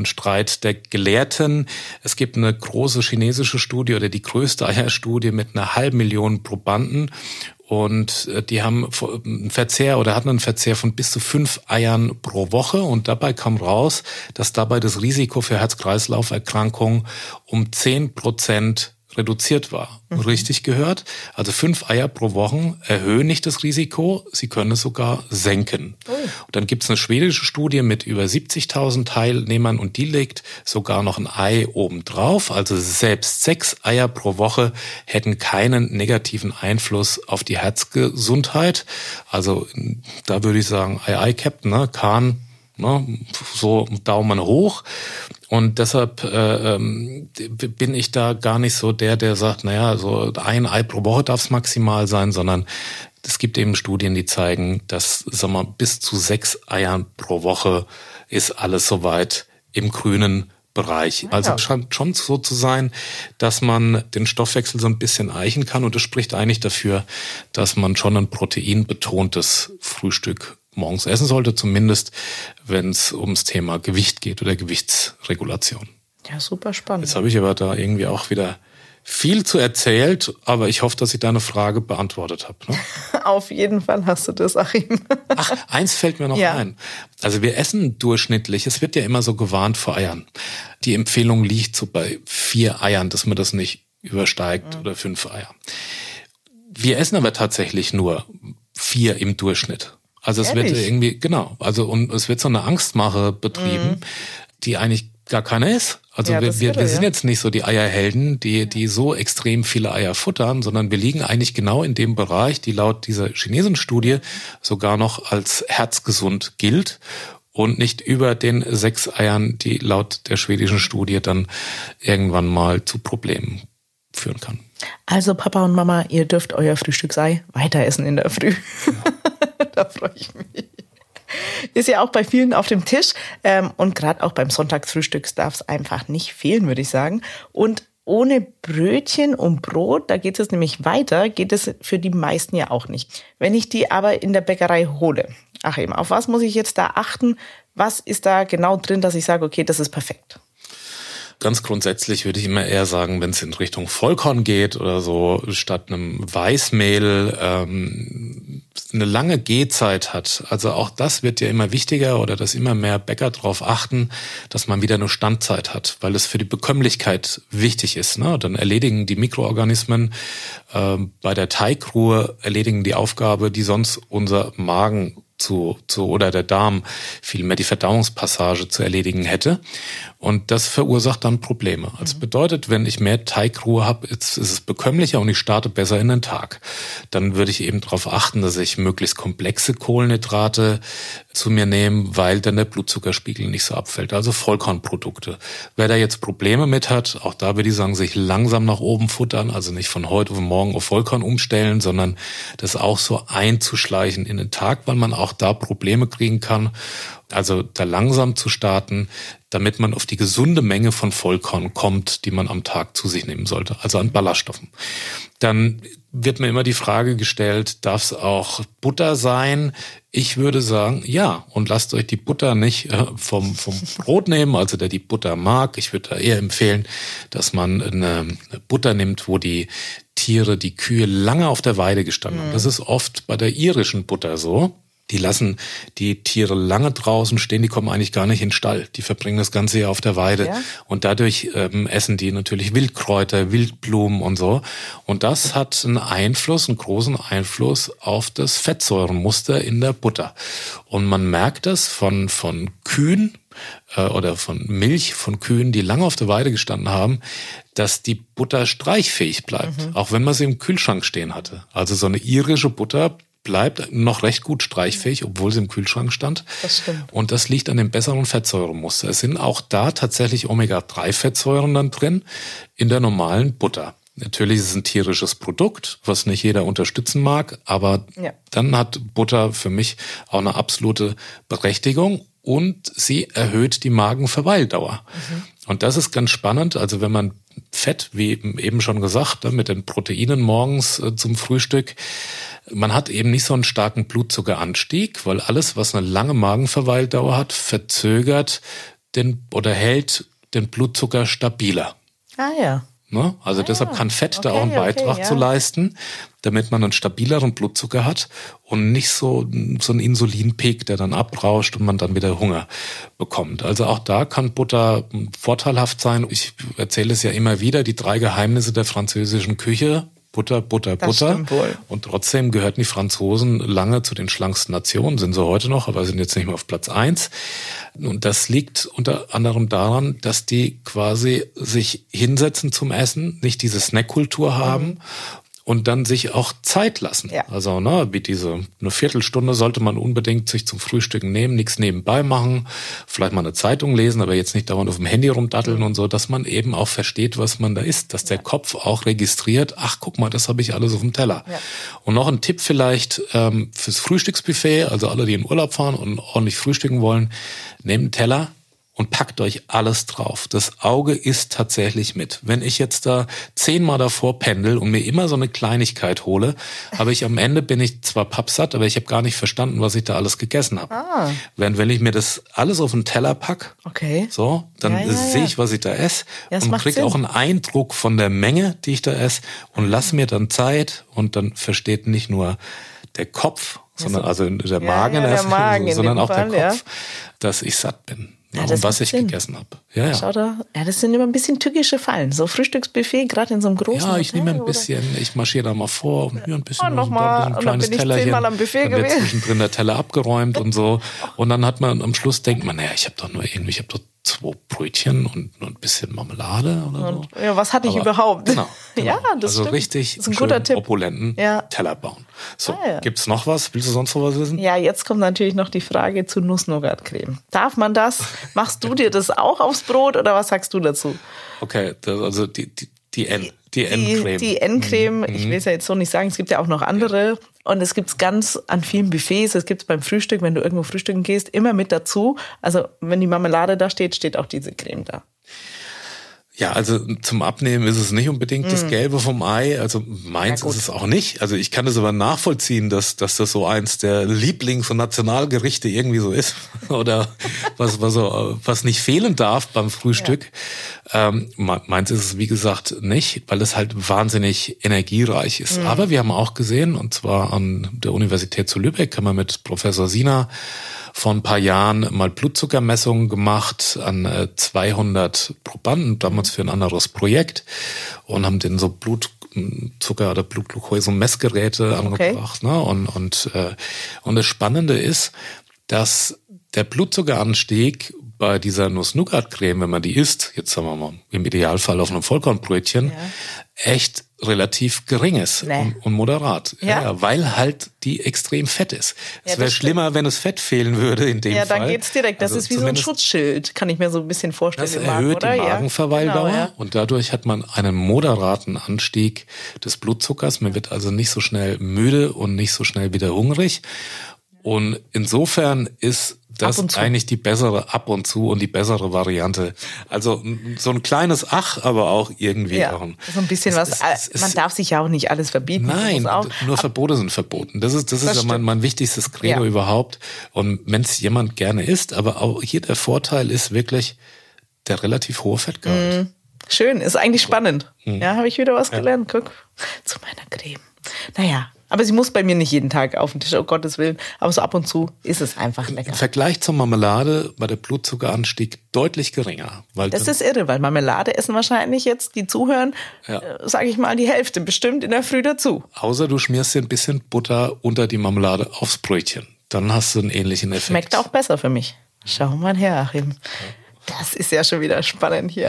Einigkeit der Gelehrten. Es gibt eine große chinesische Studie oder die größte Eierstudie mit einer halben Million Probanden. Und die haben einen Verzehr oder hatten einen Verzehr von bis zu fünf Eiern pro Woche. Und dabei kam raus, dass dabei das Risiko für Herz-Kreislauf-Erkrankungen um zehn Prozent reduziert war. Mhm. Richtig gehört? Also fünf Eier pro Woche erhöhen nicht das Risiko, sie können es sogar senken. Oh. Und dann gibt es eine schwedische Studie mit über siebzigtausend Teilnehmern und die legt sogar noch ein Ei obendrauf. Also selbst sechs Eier pro Woche hätten keinen negativen Einfluss auf die Herzgesundheit. Also da würde ich sagen, ei, ei, Captain, ne? Kahn, ne? So Daumen hoch. Und deshalb äh, bin ich da gar nicht so der, der sagt, naja, so ein Ei pro Woche darf es maximal sein, sondern es gibt eben Studien, die zeigen, dass, sag mal, bis zu sechs Eiern pro Woche ist alles soweit im grünen Bereich. Also es scheint schon so zu sein, dass man den Stoffwechsel so ein bisschen eichen kann und das spricht eigentlich dafür, dass man schon ein proteinbetontes Frühstück morgens essen sollte, zumindest wenn es ums Thema Gewicht geht oder Gewichtsregulation. Ja, super spannend. Jetzt habe ich aber da irgendwie auch wieder viel zu erzählt, aber ich hoffe, dass ich deine Frage beantwortet habe. Ne? Auf jeden Fall hast du das, Achim. Ach, eins fällt mir noch ja. ein. Also wir essen durchschnittlich, es wird ja immer so gewarnt vor Eiern. Die Empfehlung liegt so bei vier Eiern, dass man das nicht übersteigt mhm. oder fünf Eier. Wir essen aber tatsächlich nur vier im Durchschnitt. Also es Ehrlich? wird irgendwie, genau, also und es wird so eine Angstmache betrieben, mhm. die eigentlich gar keine ist. Also ja, wir, wir, wir sind ja. jetzt nicht so die Eierhelden, die, die so extrem viele Eier futtern, sondern wir liegen eigentlich genau in dem Bereich, die laut dieser Chinesen-Studie sogar noch als herzgesund gilt und nicht über den sechs Eiern, die laut der schwedischen Studie dann irgendwann mal zu Problemen führen kann. Also Papa und Mama, ihr dürft euer Frühstücksei weiter essen in der Früh. Da freue ich mich. Ist ja auch bei vielen auf dem Tisch ähm, und gerade auch beim Sonntagsfrühstück darf es einfach nicht fehlen, würde ich sagen. Und ohne Brötchen und Brot, da geht es nämlich weiter, geht es für die meisten ja auch nicht. Wenn ich die aber in der Bäckerei hole, ach eben, auf was muss ich jetzt da achten? Was ist da genau drin, dass ich sage, okay, das ist perfekt? Ganz grundsätzlich würde ich immer eher sagen, wenn es in Richtung Vollkorn geht oder so, statt einem Weißmehl ähm, eine lange Gehzeit hat. Also auch das wird ja immer wichtiger oder dass immer mehr Bäcker darauf achten, dass man wieder eine Standzeit hat, weil es für die Bekömmlichkeit wichtig ist. Ne? Dann erledigen die Mikroorganismen äh, bei der Teigruhe, erledigen die Aufgabe, die sonst unser Magen zu, zu oder der Darm vielmehr die Verdauungspassage zu erledigen hätte. Und das verursacht dann Probleme. Das bedeutet, wenn ich mehr Teigruhe habe, ist, ist es bekömmlicher und ich starte besser in den Tag. Dann würde ich eben darauf achten, dass ich möglichst komplexe Kohlenhydrate zu mir nehme, weil dann der Blutzuckerspiegel nicht so abfällt. Also Vollkornprodukte. Wer da jetzt Probleme mit hat, auch da würde ich sagen, sich langsam nach oben futtern, also nicht von heute auf morgen auf Vollkorn umstellen, sondern das auch so einzuschleichen in den Tag, weil man auch da Probleme kriegen kann. Also da langsam zu starten, damit man auf die gesunde Menge von Vollkorn kommt, die man am Tag zu sich nehmen sollte, also an Ballaststoffen. Dann wird mir immer die Frage gestellt, darf es auch Butter sein? Ich würde sagen, ja. Und lasst euch die Butter nicht äh, vom, vom Brot nehmen, also der die Butter mag. Ich würde da eher empfehlen, dass man eine, eine Butter nimmt, wo die Tiere, die Kühe lange auf der Weide gestanden haben. Mhm. Das ist oft bei der irischen Butter so. Die lassen die Tiere lange draußen stehen, die kommen eigentlich gar nicht in den Stall. Die verbringen das ganze Jahr auf der Weide. Ja. Und dadurch ähm, essen die natürlich Wildkräuter, Wildblumen und so. Und das hat einen Einfluss, einen großen Einfluss auf das Fettsäurenmuster in der Butter. Und man merkt das von, von Kühen äh, oder von Milch von Kühen, die lange auf der Weide gestanden haben, dass die Butter streichfähig bleibt, mhm. auch wenn man sie im Kühlschrank stehen hatte. Also so eine irische Butter bleibt noch recht gut streichfähig, obwohl sie im Kühlschrank stand. Das stimmt. Und das liegt an dem besseren Fettsäuremuster. Es sind auch da tatsächlich Omega drei Fettsäuren dann drin in der normalen Butter. Natürlich ist es ein tierisches Produkt, was nicht jeder unterstützen mag, aber ja. dann hat Butter für mich auch eine absolute Berechtigung und sie erhöht die Magenverweildauer. Mhm. Und das ist ganz spannend. Also wenn man Fett, wie eben schon gesagt, mit den Proteinen morgens zum Frühstück, man hat eben nicht so einen starken Blutzuckeranstieg, weil alles, was eine lange Magenverweildauer hat, verzögert den oder hält den Blutzucker stabiler. Ah ja. Ne? Also ah, deshalb kann Fett okay, da auch einen Beitrag okay, ja. zu leisten, damit man einen stabileren Blutzucker hat und nicht so, so einen Insulinpeak, der dann abrauscht und man dann wieder Hunger bekommt. Also auch da kann Butter vorteilhaft sein. Ich erzähle es ja immer wieder, die drei Geheimnisse der französischen Küche. Butter, Butter, Das Butter. stimmt wohl. Und trotzdem gehörten die Franzosen lange zu den schlanksten Nationen, sind sie heute noch, aber sind jetzt nicht mehr auf Platz eins. Und das liegt unter anderem daran, dass die quasi sich hinsetzen zum Essen, nicht diese Snackkultur haben. Mhm. Und dann sich auch Zeit lassen. Ja. Also, ne, wie diese, eine Viertelstunde sollte man unbedingt sich zum Frühstücken nehmen, nichts nebenbei machen, vielleicht mal eine Zeitung lesen, aber jetzt nicht dauernd auf dem Handy rumdatteln und so, dass man eben auch versteht, was man da isst, dass der ja. Kopf auch registriert, ach, guck mal, das habe ich alles auf dem Teller. Ja. Und noch ein Tipp vielleicht ähm, fürs Frühstücksbuffet, also alle, die in Urlaub fahren und ordentlich frühstücken wollen, nehmt einen Teller und packt euch alles drauf. Das Auge isst tatsächlich mit. Wenn ich jetzt da zehnmal davor pendel und mir immer so eine Kleinigkeit hole, habe ich am Ende, bin ich zwar pappsatt, aber ich habe gar nicht verstanden, was ich da alles gegessen habe. Ah. Wenn, wenn ich mir das alles auf den Teller pack, okay. so, dann ja, ja, sehe ich, was ich da esse ja, und kriege auch einen Eindruck von der Menge, die ich da esse und lass mir dann Zeit und dann versteht nicht nur der Kopf, sondern also der Magen, ja, ja, der Magen sondern auch Fall, der Kopf, ja. dass ich satt bin. Ja, und was ich Sinn. gegessen habe. Ja, ja. Schau da. Ja, das sind immer ein bisschen tückische Fallen. So Frühstücksbuffet, gerade in so einem großen Ja, ich Hotel, nehme ein oder? bisschen, ich marschiere da mal vor und hier ein bisschen, oh, noch mal, ein kleines und dann bin Tellerchen. Ich zehnmal am Buffet dann wird gewesen. Zwischendrin der Teller abgeräumt und so. Und dann hat man am Schluss, denkt man, naja, ich habe doch nur irgendwie, ich habe doch zwei Brötchen und, und ein bisschen Marmelade oder und, so. Ja, was hatte ich Aber, überhaupt? Genau, genau. Ja, das also stimmt. richtig das ist ein guter Tipp. opulenten ja. Teller bauen. So, ah, ja. Gibt's noch was? Willst du sonst noch was wissen? Ja, jetzt kommt natürlich noch die Frage zu Nuss-Nougat-Creme. Darf man das? Machst du dir das auch aufs Brot oder was sagst du dazu? Okay, das, also die, die, die N. Die N-Creme. Die, die N-Creme, mhm. ich will es ja jetzt so nicht sagen, es gibt ja auch noch andere. Und es gibt's ganz an vielen Buffets, es gibt's beim Frühstück, wenn du irgendwo frühstücken gehst, immer mit dazu. Also wenn die Marmelade da steht, steht auch diese Creme da. Ja, also zum Abnehmen ist es nicht unbedingt mm. das Gelbe vom Ei. Also meins ist es auch nicht. Also ich kann das aber nachvollziehen, dass, dass das so eins der Lieblings- und Nationalgerichte irgendwie so ist. Oder was, was, so, was nicht fehlen darf beim Frühstück. Ja. Ähm, meins ist es, wie gesagt, nicht, weil es halt wahnsinnig energiereich ist. Mm. Aber wir haben auch gesehen, und zwar an der Universität zu Lübeck, haben wir mit Professor Sina vor ein paar Jahren mal Blutzuckermessungen gemacht an äh, zweihundert Probanden, damals für ein anderes Projekt, und haben denen so Blutzucker oder Blutglucose-Messgeräte okay. angebracht. Ne? Und, und, äh, und das Spannende ist, dass der Blutzuckeranstieg bei dieser Nuss-Nougat-Creme, wenn man die isst, jetzt sagen wir mal im Idealfall auf einem Vollkornbrötchen, ja. echt relativ gering ist nee. und, und moderat. Ja. Ja, weil halt die extrem fett ist. Ja, es wäre schlimmer, wenn es Fett fehlen würde in dem ja, Fall. Ja, dann geht's direkt. Das also ist wie so ein Schutzschild, kann ich mir so ein bisschen vorstellen. Das erhöht Magen, die Magenverweildauer ja. genau, ja. und dadurch hat man einen moderaten Anstieg des Blutzuckers. Man wird also nicht so schnell müde und nicht so schnell wieder hungrig. Und insofern ist das eigentlich die bessere ab und zu und die bessere Variante. Also so ein kleines Ach, aber auch irgendwie ja, auch ein, so ein bisschen was. Es, es, man darf sich ja auch nicht alles verbieten. Nein, auch, nur Verbote sind verboten. Das ist das, das ist ja mein, mein wichtigstes Credo ja. überhaupt. Und wenn es jemand gerne isst, aber auch hier der Vorteil ist wirklich der relativ hohe Fettgehalt. Mm, schön, ist eigentlich spannend. Mm. Ja, habe ich wieder was gelernt. Ja. Guck, zu meiner Creme. Naja. Aber sie muss bei mir nicht jeden Tag auf den Tisch, um Gottes Willen. Aber so ab und zu ist es einfach lecker. Im Vergleich zur Marmelade war der Blutzuckeranstieg deutlich geringer. Weil das ist irre, weil Marmelade essen wahrscheinlich jetzt, die zuhören, ja. äh, sage ich mal, die Hälfte bestimmt in der Früh dazu. Außer du schmierst dir ein bisschen Butter unter die Marmelade aufs Brötchen. Dann hast du einen ähnlichen Effekt. Schmeckt auch besser für mich. Schau mal her, Achim. Das ist ja schon wieder spannend hier.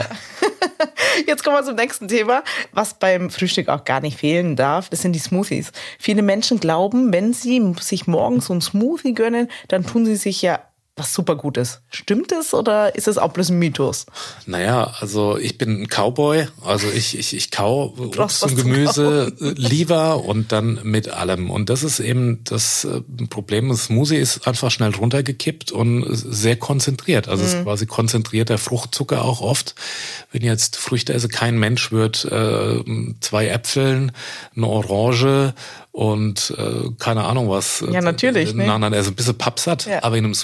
Jetzt kommen wir zum nächsten Thema, was beim Frühstück auch gar nicht fehlen darf. Das sind die Smoothies. Viele Menschen glauben, wenn sie sich morgens so einen Smoothie gönnen, dann tun sie sich ja was super Gutes. Stimmt es oder ist es auch bloß ein Mythos? Naja, also ich bin ein Cowboy, also ich ich ich kau Obst und Gemüse lieber und dann mit allem. Und das ist eben das Problem. Das Smoothie ist einfach schnell runtergekippt und sehr konzentriert. Also mhm. es ist quasi konzentrierter Fruchtzucker auch oft. Wenn ich jetzt Früchte esse, kein Mensch wird äh, zwei Äpfeln, eine Orange und äh, keine Ahnung was. Ja, natürlich. Nein, nein, also ein bisschen pappsatt, ja. aber in einem Smoothie, in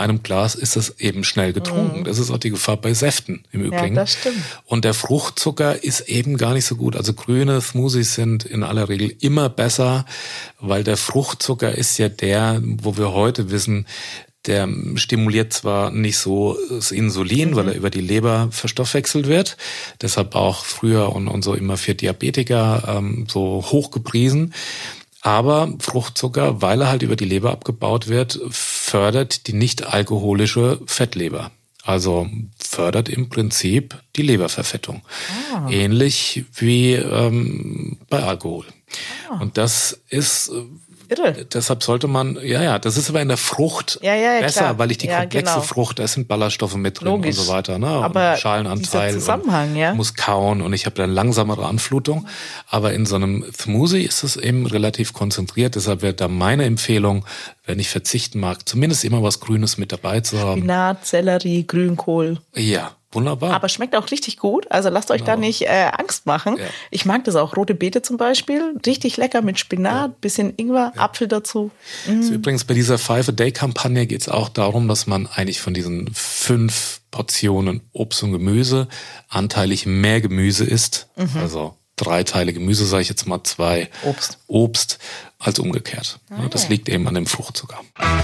einem Glas ist es eben schnell getrunken. Mm. Das ist auch die Gefahr bei Säften im Übrigen. Ja, das stimmt. Und der Fruchtzucker ist eben gar nicht so gut. Also grüne Smoothies sind in aller Regel immer besser, weil der Fruchtzucker ist ja der, wo wir heute wissen, der stimuliert zwar nicht so das Insulin, mhm. weil er über die Leber verstoffwechselt wird, deshalb auch früher und, und so immer für Diabetiker ähm, so hoch gepriesen. Aber Fruchtzucker, weil er halt über die Leber abgebaut wird, fördert die nicht alkoholische Fettleber. Also fördert im Prinzip die Leberverfettung. Ah. Ähnlich wie ähm, bei Alkohol. Ah. Und das ist... Irre. Deshalb sollte man, ja, ja, das ist aber in der Frucht ja, ja, ja, besser, klar. weil ich die ja, komplexe genau. Frucht, da sind Ballaststoffe mit drin Logisch. und so weiter, ne? Aber und Schalenanteil dieser Zusammenhang, und ja? muss kauen und ich habe dann langsamere Anflutung. Aber in so einem Smoothie ist es eben relativ konzentriert, deshalb wäre da meine Empfehlung, wenn ich verzichten mag, zumindest immer was Grünes mit dabei zu haben. Spinat, Sellerie, Grünkohl. Ja. Wunderbar. Aber schmeckt auch richtig gut. Also lasst euch genau. da nicht äh, Angst machen. Ja. Ich mag das auch. Rote Beete zum Beispiel. Richtig lecker mit Spinat, ja. bisschen Ingwer, ja. Apfel dazu. Mm. Also übrigens bei dieser Five-A-Day-Kampagne geht es auch darum, dass man eigentlich von diesen fünf Portionen Obst und Gemüse anteilig mehr Gemüse isst. Mhm. Also drei Teile Gemüse, sage ich jetzt mal, zwei Obst, Obst als umgekehrt. Ah, ja, das ja. liegt eben an dem Fruchtzucker.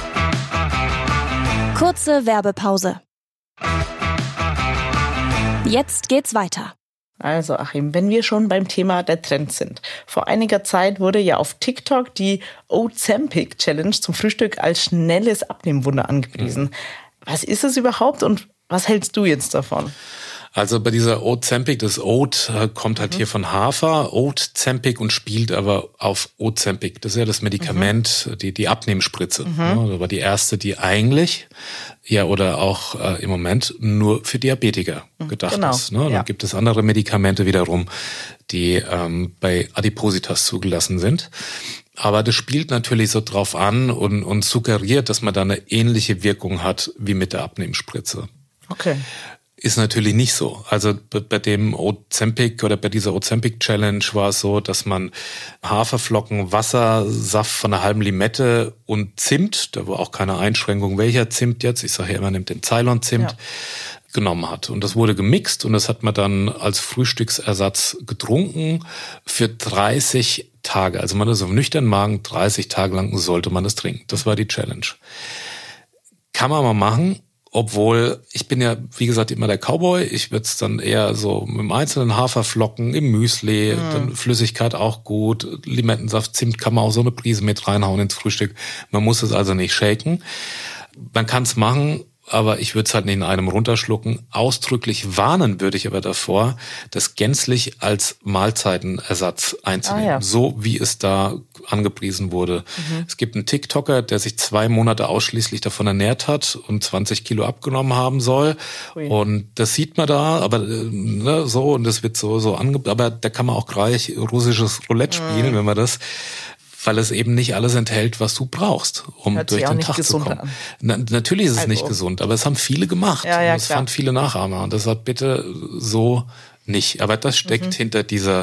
Kurze Werbepause. Jetzt geht's weiter. Also Achim, wenn wir schon beim Thema der Trends sind. Vor einiger Zeit wurde ja auf TikTok die Ozempic Challenge zum Frühstück als schnelles Abnehmwunder angepriesen. Mhm. Was ist es überhaupt und was hältst du jetzt davon? Also bei dieser Ozempic, das Oat äh, kommt halt mhm. hier von Hafer, Ozempic und spielt aber auf Ozempic. Das ist ja das Medikament, mhm. die die Abnehmspritze. Mhm. Ja, das war die erste, die eigentlich ja oder auch äh, im Moment nur für Diabetiker mhm. gedacht genau. ist. Ne? Dann ja. gibt es andere Medikamente wiederum, die ähm, bei Adipositas zugelassen sind. Aber das spielt natürlich so drauf an und, und suggeriert, dass man da eine ähnliche Wirkung hat wie mit der Abnehmspritze. Okay. Ist natürlich nicht so. Also bei dem Ozempic oder bei dieser Ozempic Challenge war es so, dass man Haferflocken, Wasser, Saft von einer halben Limette und Zimt, da war auch keine Einschränkung, welcher Zimt jetzt, ich sage ja immer, nimmt den Ceylon-Zimt, ja. genommen hat. Und das wurde gemixt und das hat man dann als Frühstücksersatz getrunken für dreißig Tage. Also man ist auf nüchternen Magen, dreißig Tage lang sollte man das trinken. Das war die Challenge. Kann man mal machen. Obwohl, ich bin ja, wie gesagt, immer der Cowboy. Ich würde es dann eher so mit dem einzelnen Haferflocken, im Müsli, mm. dann Flüssigkeit auch gut, Limettensaft, Zimt kann man auch so eine Prise mit reinhauen ins Frühstück. Man muss es also nicht shaken. Man kann es machen, aber ich würde es halt nicht in einem runterschlucken. Ausdrücklich warnen würde ich aber davor, das gänzlich als Mahlzeitenersatz einzunehmen. Ah, ja. So wie es da angepriesen wurde. Mhm. Es gibt einen TikToker, der sich zwei Monate ausschließlich davon ernährt hat und zwanzig Kilo abgenommen haben soll. Ui. Und das sieht man da, aber ne, so, und das wird so, so ange... Aber da kann man auch gleich russisches Roulette spielen, mhm. wenn man das... weil es eben nicht alles enthält, was du brauchst, um Hört durch den Tag zu kommen. Na, natürlich ist es also. nicht gesund, aber es haben viele gemacht. Ja, ja, es fand viele Nachahmer. Und deshalb bitte so nicht. Aber das steckt mhm. hinter dieser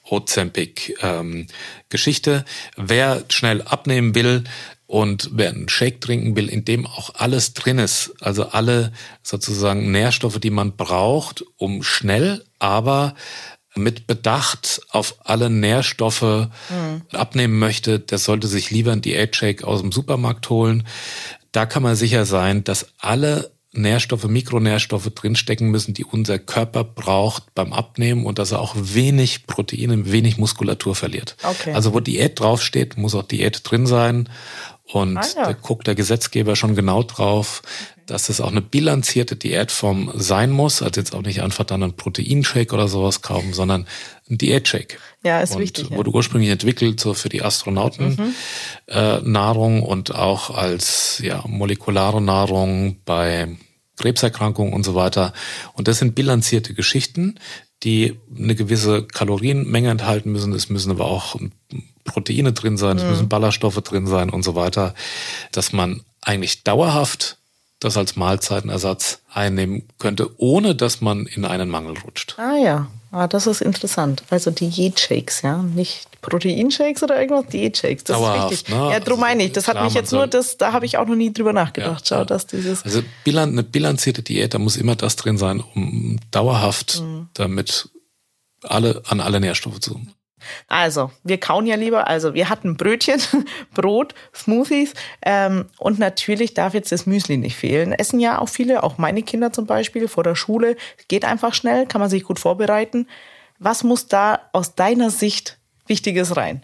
Ozempic-Geschichte. Ähm, wer schnell abnehmen will und wer einen Shake trinken will, in dem auch alles drin ist, also alle sozusagen Nährstoffe, die man braucht, um schnell, aber mit Bedacht auf alle Nährstoffe mhm. abnehmen möchte, der sollte sich lieber einen Diätshake aus dem Supermarkt holen. Da kann man sicher sein, dass alle Nährstoffe, Mikronährstoffe drinstecken müssen, die unser Körper braucht beim Abnehmen und dass er auch wenig Proteine, wenig Muskulatur verliert. Okay. Also wo Diät draufsteht, muss auch Diät drin sein. Und ah, ja. da guckt der Gesetzgeber schon genau drauf, dass es auch eine bilanzierte Diätform sein muss. Also jetzt auch nicht einfach dann einen Proteinshake oder sowas kaufen, sondern ein Diätshake. Ja, ist und wichtig. Wurde ja. ursprünglich entwickelt so für die Astronauten mhm. äh, Nahrung und auch als ja molekulare Nahrung bei Krebserkrankungen und so weiter. Und das sind bilanzierte Geschichten, die eine gewisse Kalorienmenge enthalten müssen. Es müssen aber auch Proteine drin sein, es mhm. müssen Ballaststoffe drin sein und so weiter, dass man eigentlich dauerhaft das als Mahlzeitenersatz einnehmen könnte, ohne dass man in einen Mangel rutscht. Ah ja, ah, das ist interessant. Also Diätshakes, ja, nicht Proteinshakes oder irgendwas? Diätshakes, das Dauerhaft, ist wichtig. Ne? Ja, drum meine ich. Das hat Klar, mich jetzt nur, das, da habe ich auch noch nie drüber nachgedacht. Ja, Schau, ja. dass dieses also bilan, eine bilanzierte Diät, da muss immer das drin sein, um dauerhaft mhm. damit alle an alle Nährstoffe zu kommen. Also, wir kauen ja lieber. Also, wir hatten Brötchen, Brot, Smoothies ähm, und natürlich darf jetzt das Müsli nicht fehlen. Essen ja auch viele, auch meine Kinder zum Beispiel, vor der Schule. Geht einfach schnell, kann man sich gut vorbereiten. Was muss da aus deiner Sicht Wichtiges rein?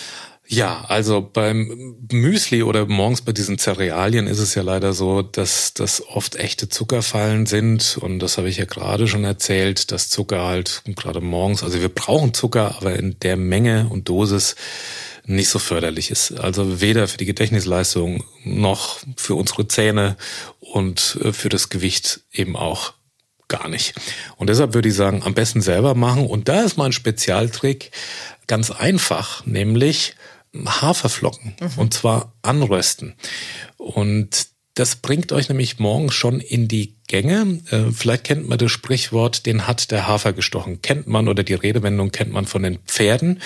Ja, also beim Müsli oder morgens bei diesen Cerealien ist es ja leider so, dass das oft echte Zuckerfallen sind. Und das habe ich ja gerade schon erzählt, dass Zucker halt gerade morgens, also wir brauchen Zucker, aber in der Menge und Dosis nicht so förderlich ist. Also weder für die Gedächtnisleistung noch für unsere Zähne und für das Gewicht eben auch gar nicht. Und deshalb würde ich sagen, am besten selber machen. Und da ist mein Spezialtrick ganz einfach, nämlich Haferflocken mhm. und zwar anrösten. Und das bringt euch nämlich morgens schon in die Gänge. Äh, vielleicht kennt man das Sprichwort, den hat der Hafer gestochen. Kennt man, oder die Redewendung kennt man von den Pferden. Mhm.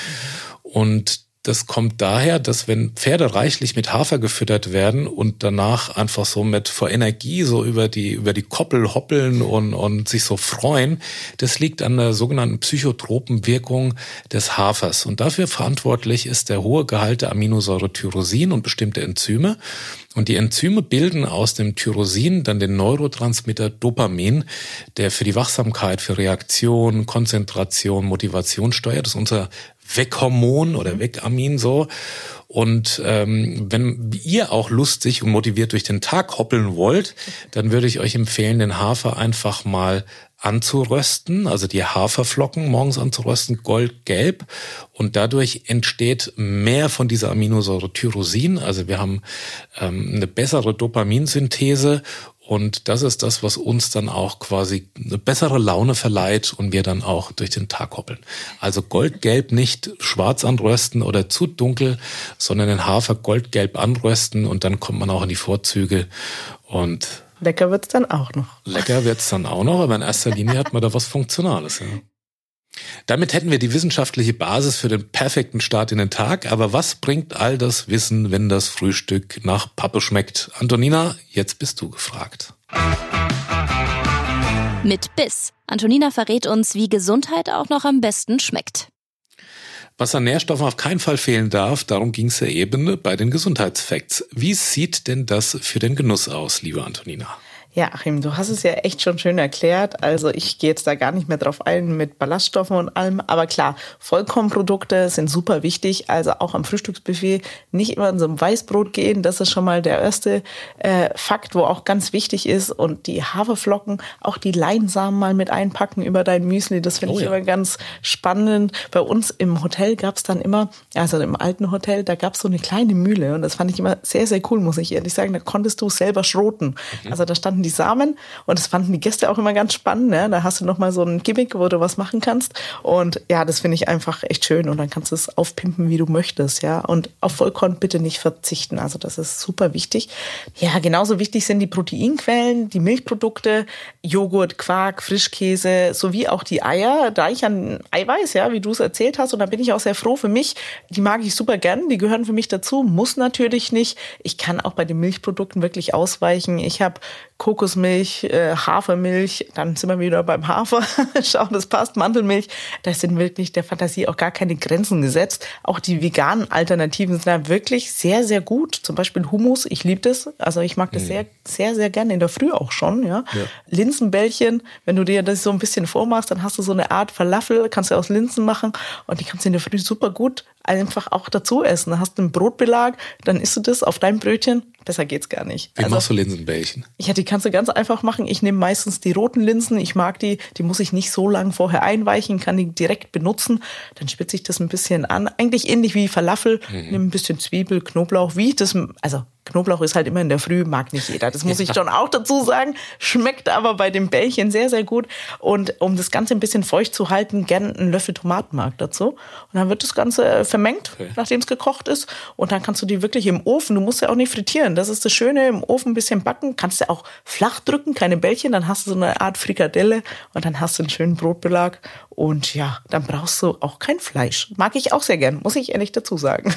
Und das kommt daher, dass wenn Pferde reichlich mit Hafer gefüttert werden und danach einfach so mit vor Energie so über die über die Koppel hoppeln und und sich so freuen, das liegt an der sogenannten psychotropen Wirkung des Hafers. Und dafür verantwortlich ist der hohe Gehalt der Aminosäure Tyrosin und bestimmte Enzyme. Und die Enzyme bilden aus dem Tyrosin dann den Neurotransmitter Dopamin, der für die Wachsamkeit, für Reaktion, Konzentration, Motivation steuert. Das ist unser Weghormon oder Wegamin so. Und ähm, wenn ihr auch lustig und motiviert durch den Tag hoppeln wollt, dann würde ich euch empfehlen, den Hafer einfach mal anzurösten, also die Haferflocken morgens anzurösten, goldgelb. Und dadurch entsteht mehr von dieser Aminosäure Tyrosin. Also wir haben ähm, eine bessere Dopaminsynthese. Und das ist das, was uns dann auch quasi eine bessere Laune verleiht und wir dann auch durch den Tag hoppeln. Also goldgelb, nicht schwarz anrösten oder zu dunkel, sondern den Hafer goldgelb anrösten und dann kommt man auch in die Vorzüge. Und lecker wird's dann auch noch. Lecker wird's dann auch noch, aber in erster Linie hat man da was Funktionales. Ja. Damit hätten wir die wissenschaftliche Basis für den perfekten Start in den Tag. Aber was bringt all das Wissen, wenn das Frühstück nach Pappe schmeckt? Antonina, jetzt bist du gefragt. Mit Biss. Antonina verrät uns, wie Gesundheit auch noch am besten schmeckt. Was an Nährstoffen auf keinen Fall fehlen darf, darum ging es ja eben bei den Gesundheitsfacts. Wie sieht denn das für den Genuss aus, liebe Antonina? Ja, Achim, du hast es ja echt schon schön erklärt. Also ich gehe jetzt da gar nicht mehr drauf ein mit Ballaststoffen und allem. Aber klar, Vollkornprodukte sind super wichtig. Also auch am Frühstücksbuffet nicht immer in so ein Weißbrot gehen. Das ist schon mal der erste äh, Fakt, wo auch ganz wichtig ist. Und die Haferflocken, auch die Leinsamen mal mit einpacken über dein Müsli. Das finde oh, ich ja. immer ganz spannend. Bei uns im Hotel gab es dann immer, also im alten Hotel, da gab es so eine kleine Mühle. Und das fand ich immer sehr, sehr cool, muss ich ehrlich sagen. Da konntest du selber schroten. Mhm. Also da standen die Samen und das fanden die Gäste auch immer ganz spannend. Ne? Da hast du nochmal so einen Gimmick, wo du was machen kannst. Und ja, das finde ich einfach echt schön. Und dann kannst du es aufpimpen, wie du möchtest. Ja, und auf Vollkorn bitte nicht verzichten. Also das ist super wichtig. Ja, genauso wichtig sind die Proteinquellen, die Milchprodukte, Joghurt, Quark, Frischkäse, sowie auch die Eier. Reich an Eiweiß, ja, wie du es erzählt hast. Und da bin ich auch sehr froh für mich. Die mag ich super gern. Die gehören für mich dazu. Muss natürlich nicht. Ich kann auch bei den Milchprodukten wirklich ausweichen. Ich habe Kokosmilch, äh, Hafermilch, dann sind wir wieder beim Hafer. Schau, das passt. Mandelmilch. Da sind wirklich der Fantasie auch gar keine Grenzen gesetzt. Auch die veganen Alternativen sind da wirklich sehr, sehr gut. Zum Beispiel Hummus. Ich liebe das. Also ich mag das mhm. sehr, sehr, sehr gerne. In der Früh auch schon. Ja. ja. Linsenbällchen. Wenn du dir das so ein bisschen vormachst, dann hast du so eine Art Falafel. Kannst du aus Linsen machen. Und die kannst du in der Früh super gut einfach auch dazu essen. Da hast du einen Brotbelag, dann isst du das auf dein Brötchen. Besser geht's gar nicht. Wie also, machst du Linsenbällchen? Ja, die kannst du ganz einfach machen. Ich nehme meistens die roten Linsen. Ich mag die, die muss ich nicht so lange vorher einweichen, kann die direkt benutzen. Dann spitze ich das ein bisschen an. Eigentlich ähnlich wie Falafel. Mhm. Nimm ein bisschen Zwiebel, Knoblauch, wie ich das, also Knoblauch ist halt immer in der Früh, mag nicht jeder. Das muss ich schon auch dazu sagen. Schmeckt aber bei dem Bällchen sehr, sehr gut. Und um das Ganze ein bisschen feucht zu halten, gerne einen Löffel Tomatenmark dazu. Und dann wird das Ganze vermengt, okay. nachdem es gekocht ist. Und dann kannst du die wirklich im Ofen, du musst ja auch nicht frittieren. Das ist das Schöne, im Ofen ein bisschen backen. Kannst du auch flach drücken, keine Bällchen. Dann hast du so eine Art Frikadelle und dann hast du einen schönen Brotbelag. Und ja, dann brauchst du auch kein Fleisch. Mag ich auch sehr gern, muss ich ehrlich dazu sagen.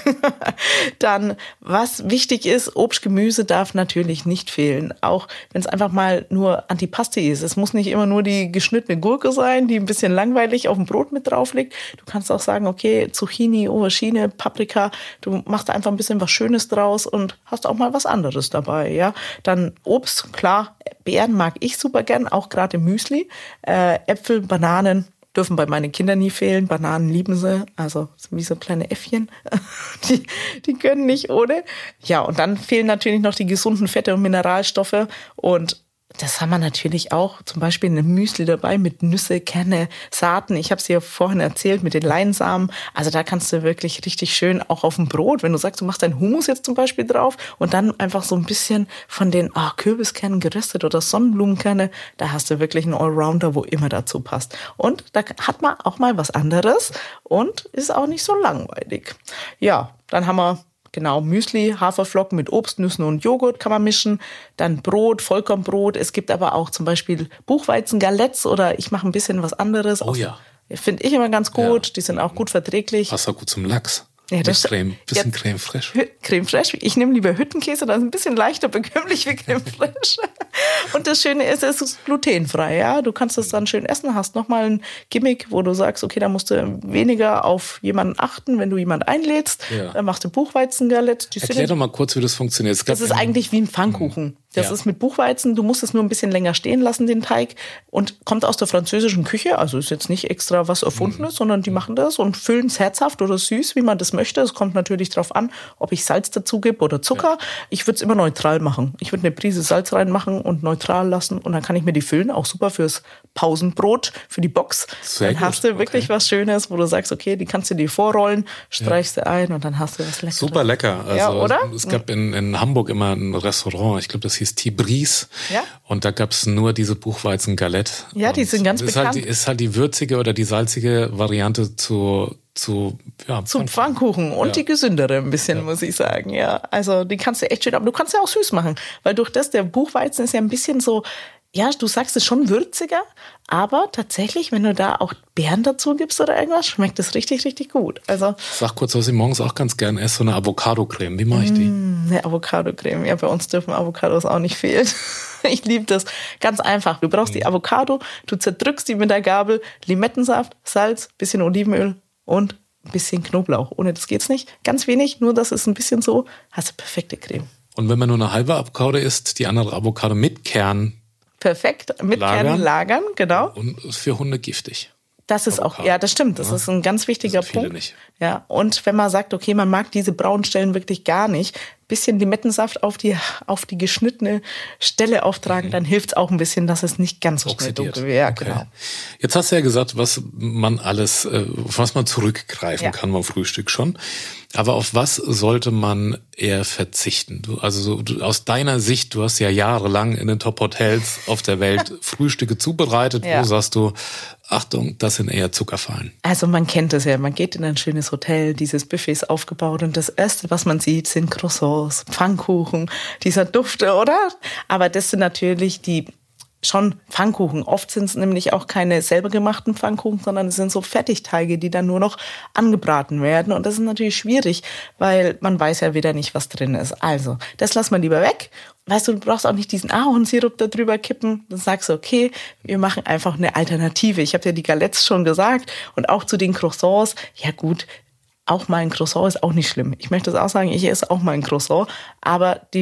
Dann, was wichtig ist, Obst, Gemüse darf natürlich nicht fehlen. Auch wenn es einfach mal nur Antipasti ist. Es muss nicht immer nur die geschnittene Gurke sein, die ein bisschen langweilig auf dem Brot mit drauf liegt. Du kannst auch sagen, okay, Zucchini, Aubergine, Paprika. Du machst einfach ein bisschen was Schönes draus und hast auch mal was anderes dabei. Ja, dann Obst, klar, Beeren mag ich super gern, auch gerade im Müsli. Äh, Äpfel, Bananen dürfen bei meinen Kindern nie fehlen. Bananen lieben sie, also wie so kleine Äffchen. Die, die können nicht ohne. Ja, und dann fehlen natürlich noch die gesunden Fette und Mineralstoffe. Und das haben wir natürlich auch zum Beispiel in einem Müsli dabei mit Nüsse, Kerne, Saaten. Ich habe es dir vorhin erzählt mit den Leinsamen. Also da kannst du wirklich richtig schön auch auf dem Brot, wenn du sagst, du machst deinen Hummus jetzt zum Beispiel drauf und dann einfach so ein bisschen von den oh, Kürbiskernen geröstet oder Sonnenblumenkerne, da hast du wirklich einen Allrounder, wo immer dazu passt. Und da hat man auch mal was anderes und ist auch nicht so langweilig. Ja, dann haben wir genau, Müsli, Haferflocken mit Obst, Nüssen und Joghurt kann man mischen. Dann Brot, Vollkornbrot. Es gibt aber auch zum Beispiel Buchweizengalettes oder ich mache ein bisschen was anderes. Oh ja. Finde ich immer ganz gut. Ja. Die sind auch gut verträglich. Passt auch gut zum Lachs. Ja, das Creme, bisschen ja, Creme fraiche. Creme fraiche. Ich nehme lieber Hüttenkäse, das ist ein bisschen leichter bekömmlich wie Creme fraiche. Und das Schöne ist, es ist glutenfrei. Ja, du kannst es dann schön essen, hast nochmal ein Gimmick, wo du sagst, okay, da musst du weniger auf jemanden achten, wenn du jemanden einlädst. Ja. Dann machst du Buchweizengalette. Erklär doch mal kurz, wie das funktioniert. Es das ist eigentlich wie ein Pfannkuchen. Das ja. ist mit Buchweizen, du musst es nur ein bisschen länger stehen lassen, den Teig, und kommt aus der französischen Küche, also ist jetzt nicht extra was Erfundenes, mhm. sondern die machen das und füllen es herzhaft oder süß, wie man das möchte. Es kommt natürlich drauf an, ob ich Salz dazu gebe oder Zucker. Ja. Ich würde es immer neutral machen. Ich würde eine Prise Salz reinmachen und neutral lassen und dann kann ich mir die füllen, auch super fürs Pausenbrot, für die Box. Sehr dann gut. hast du wirklich okay. was Schönes, wo du sagst, okay, die kannst du dir vorrollen, streichst ja. du ein und dann hast du was Leckeres. Super lecker. Also ja, oder? Es gab in, in Hamburg immer ein Restaurant, ich glaube, das hieß Tibris. Ja. Und da gab es nur diese Buchweizen-Galette. Ja, die sind ganz ist bekannt. Halt die, ist halt die würzige oder die salzige Variante zu zu ja, Zum Pfannkuchen und ja. die gesündere ein bisschen, ja. muss ich sagen. Ja, also die kannst du echt schön, aber du kannst ja auch süß machen, weil durch das, der Buchweizen ist ja ein bisschen so, ja, du sagst es schon würziger, aber tatsächlich, wenn du da auch Beeren dazu gibst oder irgendwas, schmeckt es richtig, richtig gut. Also sag kurz, was ich morgens auch ganz gerne esse, so eine Avocado-Creme. Wie mache ich die? Mm, eine Avocado-Creme. Ja, bei uns dürfen Avocados auch nicht fehlen. Ich liebe das. Ganz einfach. Du brauchst mm. die Avocado, du zerdrückst die mit der Gabel, Limettensaft, Salz, bisschen Olivenöl und ein bisschen Knoblauch. Ohne das geht's nicht. Ganz wenig, nur das ist ein bisschen so, hast du perfekte Creme. Und wenn man nur eine halbe Avocado isst, die andere Avocado mit Kern perfekt, mit lagern. Kern lagern, genau. Und ist für Hunde giftig. Das ist Avocado. Auch, ja, das stimmt. Das ja. ist ein ganz wichtiger das sind Punkt. Viele nicht. Ja, und wenn man sagt, okay, man mag diese braunen Stellen wirklich gar nicht, bisschen Limettensaft auf die auf die geschnittene Stelle auftragen, mhm. dann hilft es auch ein bisschen, dass es nicht ganz so schnell dunkel wird. Ja, okay. genau. Jetzt hast du ja gesagt, was man alles, auf was man zurückgreifen ja. kann beim Frühstück schon. Aber auf was sollte man eher verzichten? Du, also so, du, aus deiner Sicht, du hast ja jahrelang in den Top-Hotels auf der Welt Frühstücke zubereitet. Ja. Wo sagst du, Achtung, das sind eher Zuckerfallen? Also man kennt es ja, man geht in ein schönes Hotel, dieses Buffet ist aufgebaut und das Erste, was man sieht, sind Croissants, Pfannkuchen, dieser Dufte, oder? Aber das sind natürlich die schon Pfannkuchen. Oft sind es nämlich auch keine selber gemachten Pfannkuchen, sondern es sind so Fertigteige, die dann nur noch angebraten werden. Und das ist natürlich schwierig, weil man weiß ja wieder nicht, was drin ist. Also, das lassen wir lieber weg. Weißt du, du brauchst auch nicht diesen Ahornsirup da drüber kippen. Dann sagst du, okay, wir machen einfach eine Alternative. Ich habe ja die Galettes schon gesagt. Und auch zu den Croissants, ja gut, auch mal ein Croissant ist auch nicht schlimm. Ich möchte das auch sagen, ich esse auch mal ein Croissant. Aber die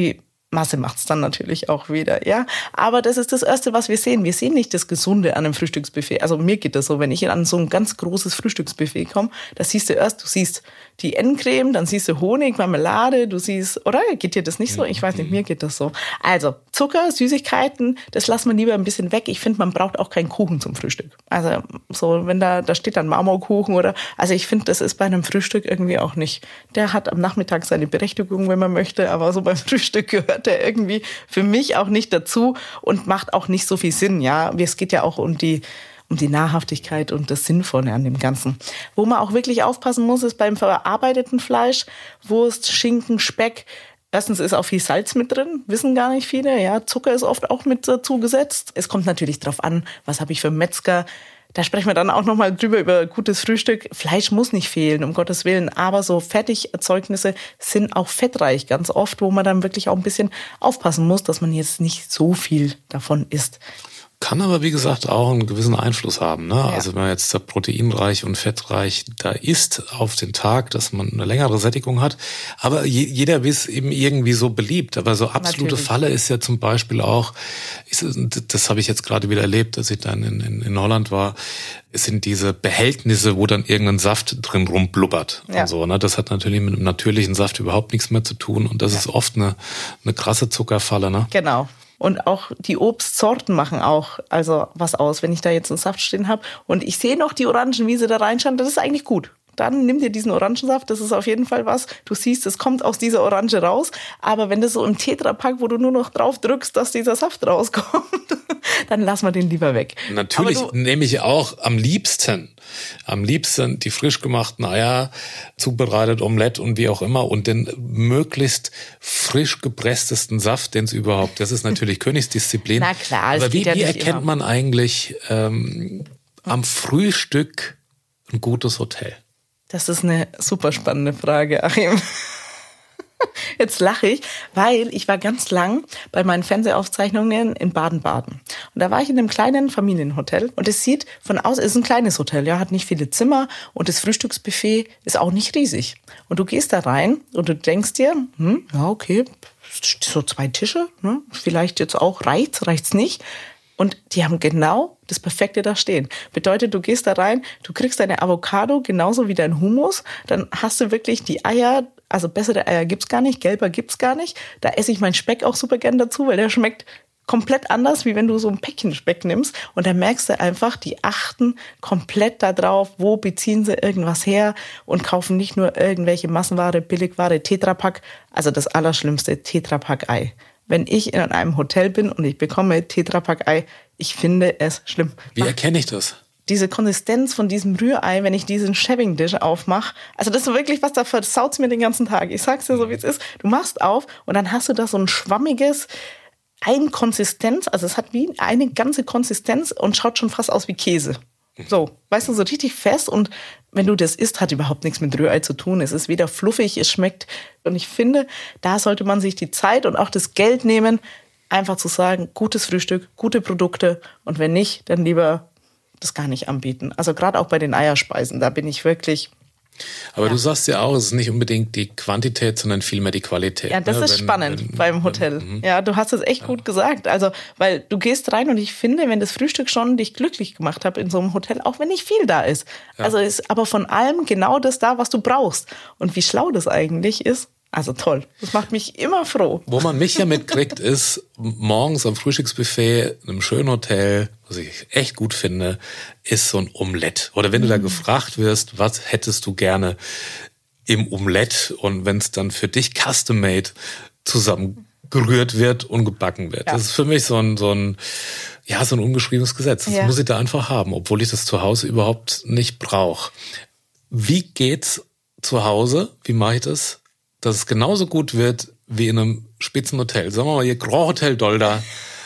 Masse macht's dann natürlich auch wieder, ja. Aber das ist das Erste, was wir sehen. Wir sehen nicht das Gesunde an einem Frühstücksbuffet. Also mir geht das so, wenn ich an so ein ganz großes Frühstücksbuffet komme, da siehst du erst, du siehst die Endencreme, dann siehst du Honig, Marmelade, du siehst, oder? Geht dir das nicht so? Ich weiß nicht, mir geht das so. Also Zucker, Süßigkeiten, das lassen wir lieber ein bisschen weg. Ich finde, man braucht auch keinen Kuchen zum Frühstück. Also so, wenn da, da steht dann Marmorkuchen oder, also ich finde, das ist bei einem Frühstück irgendwie auch nicht. Der hat am Nachmittag seine Berechtigung, wenn man möchte, aber so beim Frühstück gehört der irgendwie für mich auch nicht dazu und macht auch nicht so viel Sinn, ja. Es geht ja auch um die, um die Nahrhaftigkeit und das Sinnvolle an dem Ganzen. Wo man auch wirklich aufpassen muss, ist beim verarbeiteten Fleisch, Wurst, Schinken, Speck. Erstens ist auch viel Salz mit drin, wissen gar nicht viele, ja. Zucker ist oft auch mit dazu gesetzt. Es kommt natürlich drauf an, was habe ich für Metzger. Da sprechen wir dann auch nochmal drüber, über gutes Frühstück. Fleisch muss nicht fehlen, um Gottes Willen. Aber so Fertigerzeugnisse sind auch fettreich ganz oft, wo man dann wirklich auch ein bisschen aufpassen muss, dass man jetzt nicht so viel davon isst. Kann aber, wie gesagt, auch einen gewissen Einfluss haben. Ne? Ja. Also wenn man jetzt da proteinreich und fettreich da isst auf den Tag, dass man eine längere Sättigung hat. Aber je, jeder ist eben irgendwie so beliebt. Aber so absolute Natürlich. Falle ist ja zum Beispiel auch, ist, das habe ich jetzt gerade wieder erlebt, als ich dann in, in, in Holland war, es sind diese Behältnisse, wo dann irgendein Saft drin rumblubbert. Ja. Und so, ne? Das hat natürlich mit einem natürlichen Saft überhaupt nichts mehr zu tun. Und das Ja. ist oft eine, eine krasse Zuckerfalle. Ne? Genau. Und auch die Obstsorten machen auch also was aus. Wenn ich da jetzt einen Saft stehen habe und ich sehe noch die Orangen, wie sie da reinschauen, das ist eigentlich gut. Dann nimm dir diesen Orangensaft, das ist auf jeden Fall was. Du siehst, es kommt aus dieser Orange raus. Aber wenn das so im Tetrapack, wo du nur noch drauf drückst, dass dieser Saft rauskommt, dann lass mal den lieber weg. Natürlich du, nehme ich auch am liebsten, am liebsten die frisch gemachten Eier, zubereitet, Omelette und wie auch immer und den möglichst frisch gepresstesten Saft, den es überhaupt, das ist natürlich Königsdisziplin. Na klar, es aber wie, geht ja wie nicht erkennt immer. man eigentlich ähm, am Frühstück ein gutes Hotel? Das ist eine super spannende Frage, Achim. Jetzt lache ich, weil ich war ganz lang bei meinen Fernsehaufzeichnungen in Baden-Baden. Und da war ich in einem kleinen Familienhotel und es sieht von außen, es ist ein kleines Hotel, ja, hat nicht viele Zimmer und das Frühstücksbuffet ist auch nicht riesig. Und du gehst da rein und du denkst dir, hm, ja, okay, so zwei Tische, ne, vielleicht jetzt auch, reicht's, reicht's nicht. Und die haben genau das Perfekte da stehen. Bedeutet, du gehst da rein, du kriegst deine Avocado genauso wie dein Hummus, dann hast du wirklich die Eier, also bessere Eier gibt's gar nicht, gelber gibt's gar nicht. Da esse ich meinen Speck auch super gern dazu, weil der schmeckt komplett anders, wie wenn du so ein Päckchen Speck nimmst. Und da merkst du einfach, die achten komplett da drauf, wo beziehen sie irgendwas her und kaufen nicht nur irgendwelche Massenware, Billigware, Tetrapack. Also das Allerschlimmste, Tetrapack-Ei. Wenn ich in einem Hotel bin und ich bekomme Tetrapack-Ei, ich finde es schlimm. Wie erkenne ich das? Diese Konsistenz von diesem Rührei, wenn ich diesen Shaving-Dish aufmache, also das ist wirklich was, da versaut's mir den ganzen Tag. Ich sag's dir so, wie es ist. Du machst auf und dann hast du da so ein schwammiges Einkonsistenz, also es hat wie eine ganze Konsistenz und schaut schon fast aus wie Käse. So, weißt du, so richtig fest und wenn du das isst, hat überhaupt nichts mit Rührei zu tun. Es ist weder fluffig, es schmeckt. Und ich finde, da sollte man sich die Zeit und auch das Geld nehmen, einfach zu sagen, gutes Frühstück, gute Produkte und wenn nicht, dann lieber das gar nicht anbieten. Also gerade auch bei den Eierspeisen, da bin ich wirklich... Aber Ja. du sagst ja auch, es ist nicht unbedingt die Quantität, sondern vielmehr die Qualität. Ja, das ne? ist wenn, spannend wenn, beim Hotel. Wenn, ja, du hast es echt ja. gut gesagt. Also, weil du gehst rein und ich finde, wenn das Frühstück schon dich glücklich gemacht hat in so einem Hotel, auch wenn nicht viel da ist. Ja. Also ist aber von allem genau das da, was du brauchst. Und wie schlau das eigentlich ist. Also toll. Das macht mich immer froh. Wo man mich ja mitkriegt, ist morgens am Frühstücksbuffet in einem schönen Hotel, was ich echt gut finde, ist so ein Omelett. Oder wenn du da gefragt wirst, was hättest du gerne im Omelett und wenn es dann für dich custom-made zusammengerührt wird und gebacken wird. Ja. Das ist für mich so ein, so ein, ja, so ein ungeschriebenes Gesetz. Das ja. muss ich da einfach haben, obwohl ich das zu Hause überhaupt nicht brauche. Wie geht's zu Hause? Wie mache ich das? Dass es genauso gut wird wie in einem Spitzenhotel. Sagen wir mal hier Grand Hotel Dolda,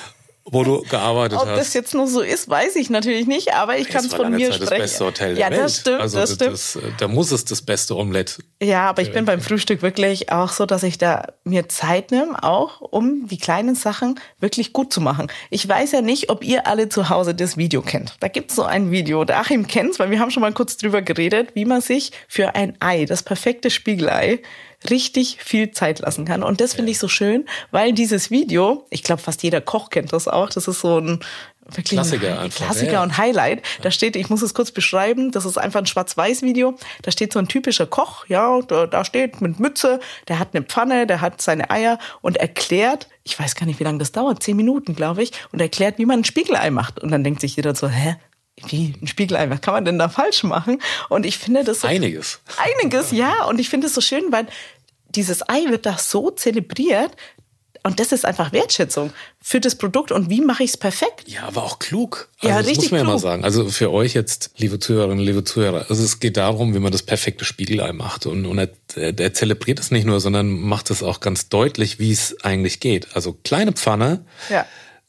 wo du gearbeitet Ob hast. Ob das jetzt nur so ist, weiß ich natürlich nicht, aber ich kann es von mir Zeit sprechen. Das beste Hotel der ja, Welt. das stimmt, also das, das stimmt. Das, da muss es das beste Omelett. Ja, aber ich bin beim Frühstück wirklich auch so, dass ich da mir Zeit nehme, auch um die kleinen Sachen wirklich gut zu machen. Ich weiß ja nicht, ob ihr alle zu Hause das Video kennt. Da gibt's so ein Video, der Achim kennt's, weil wir haben schon mal kurz drüber geredet, wie man sich für ein Ei, das perfekte Spiegelei, richtig viel Zeit lassen kann. Und das finde ich so schön, weil dieses Video, ich glaube, fast jeder Koch kennt das auch, das ist so ein wirklich Klassiker, ein einfach, Klassiker ja. und Highlight. Da steht, ich muss es kurz beschreiben, das ist einfach ein Schwarz-Weiß-Video. Da steht so ein typischer Koch, ja, da, da steht mit Mütze, der hat eine Pfanne, der hat seine Eier und erklärt, ich weiß gar nicht, wie lange das dauert, zehn Minuten, glaube ich, und erklärt, wie man ein Spiegelei macht. Und dann denkt sich jeder so, hä? Wie ein Spiegelei, was kann man denn da falsch machen? Und ich finde das so, Einiges. Einiges, ja. Und ich finde es so schön, weil dieses Ei wird da so zelebriert. Und das ist einfach Wertschätzung für das Produkt. Und wie mache ich es perfekt? Ja, aber auch klug. Also Ja, das richtig muss man ja klug. mal sagen. Also für euch jetzt, liebe Zuhörerinnen, liebe Zuhörer, also es geht darum, wie man das perfekte Spiegelei macht. Und, und er, er zelebriert es nicht nur, sondern macht es auch ganz deutlich, wie es eigentlich geht. Also kleine Pfanne, Ja.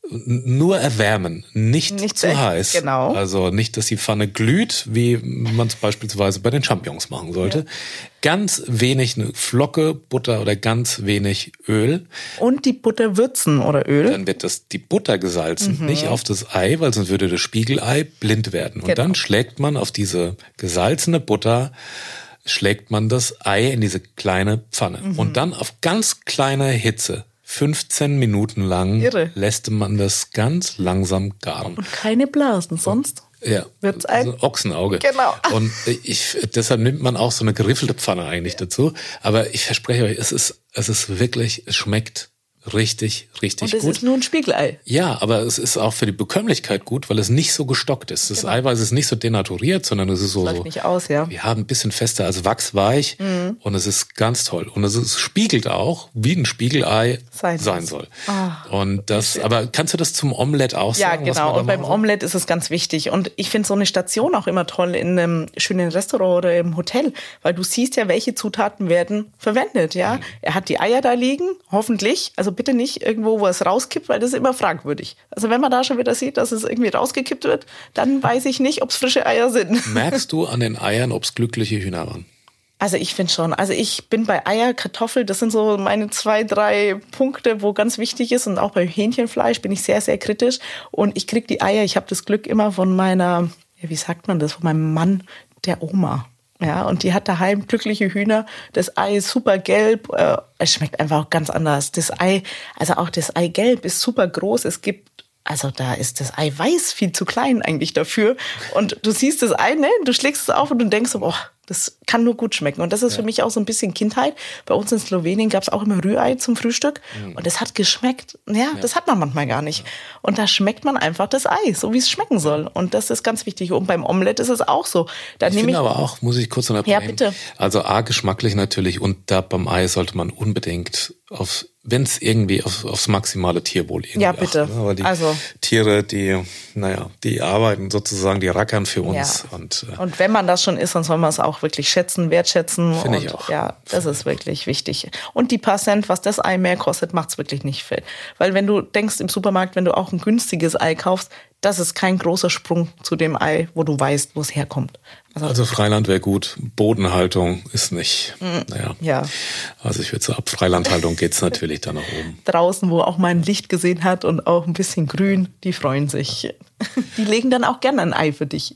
nur erwärmen, nicht, Nicht zu echt, heiß. genau. Also nicht, dass die Pfanne glüht, wie man es beispielsweise bei den Champignons machen sollte. Ja. Ganz wenig, eine Flocke Butter oder ganz wenig Öl. Und die Butter würzen oder Öl. Dann wird das die Butter gesalzen, Mhm. nicht auf das Ei, weil sonst würde das Spiegelei blind werden. Und Genau. dann schlägt man auf diese gesalzene Butter, schlägt man das Ei in diese kleine Pfanne. Mhm. Und dann auf ganz kleiner Hitze, fünfzehn Minuten lang, Irre. lässt man das ganz langsam garen. Und keine Blasen, sonst Ja, wird's ein- so ein Ochsenauge. Genau. Und ich, deshalb nimmt man auch so eine geriffelte Pfanne eigentlich dazu. Aber ich verspreche euch, es ist, es ist wirklich, es schmeckt richtig, richtig Und es gut. ist nur ein Spiegelei. Ja, aber es ist auch für die Bekömmlichkeit gut, weil es nicht so gestockt ist. Das Eiweiß ist nicht so denaturiert, sondern es ist so, Läuft so nicht aus, ja. ja, ein bisschen fester als wachsweich. Mhm. Und es ist ganz toll. Und es ist, spiegelt auch, wie ein Spiegelei Sein sein, muss. soll. Ah, und das, aber kannst du das zum Omelett auch Ja, sagen? was man genau. da Und beim machen soll? Omelett ist es ganz wichtig. Und ich finde so eine Station auch immer toll in einem schönen Restaurant oder im Hotel, weil du siehst ja, welche Zutaten werden verwendet, ja. Mhm. Er hat die Eier da liegen, hoffentlich. Also bitte nicht irgendwo, wo es rauskippt, weil das ist immer fragwürdig. Also wenn man da schon wieder sieht, dass es irgendwie rausgekippt wird, dann weiß ich nicht, ob es frische Eier sind. Merkst du an den Eiern, ob es glückliche Hühner waren? Also ich finde schon. Also ich bin bei Eier, Kartoffel, das sind so meine zwei, drei Punkte, wo ganz wichtig ist. Und auch bei Hähnchenfleisch bin ich sehr, sehr kritisch. Und ich kriege die Eier, ich habe das Glück immer von meiner, ja, wie sagt man das, von meinem Mann, der Oma. Ja, und die hat daheim glückliche Hühner. Das Ei ist super gelb. Äh, es schmeckt einfach auch ganz anders. Das Ei, also auch das Eigelb ist super groß. Es gibt, also da ist das Eiweiß viel zu klein eigentlich dafür. Und du siehst das Ei, ne? Du schlägst es auf und du denkst so, oh, das kann nur gut schmecken. Und das ist für mich auch so ein bisschen Kindheit. Bei uns in Slowenien gab es auch immer Rührei zum Frühstück. Mhm. Und das hat geschmeckt. Ja, das hat man manchmal gar nicht. Und da schmeckt man einfach das Ei, so wie es schmecken soll. Und das ist ganz wichtig. Und beim Omelett ist es auch so. Da Ich nehme finde ich aber auch, muss ich kurz unterbrechen. Ja, bitte. Also A, geschmacklich natürlich, und da beim Ei sollte man unbedingt auf, wenn es irgendwie auf, aufs maximale Tierwohl irgendwie Ja, bitte. achten, ne? Aber die Also- Tiere, die, naja, die arbeiten sozusagen, die rackern für uns. Ja. Und äh, Und wenn man das schon isst, dann soll man es auch wirklich schätzen, wertschätzen. Finde und ich auch. Ja, das ist wirklich wichtig. Und die paar Cent, was das Ei mehr kostet, macht es wirklich nicht viel. Weil wenn du denkst im Supermarkt, wenn du auch ein günstiges Ei kaufst, das ist kein großer Sprung zu dem Ei, wo du weißt, wo es herkommt. Also, also Freiland wäre gut, Bodenhaltung ist nicht, naja. ja. Also ich würde sagen, ab Freilandhaltung geht's natürlich dann nach oben. Draußen, wo auch mal ein Licht gesehen hat und auch ein bisschen grün, die freuen sich. Die legen dann auch gerne ein Ei für dich.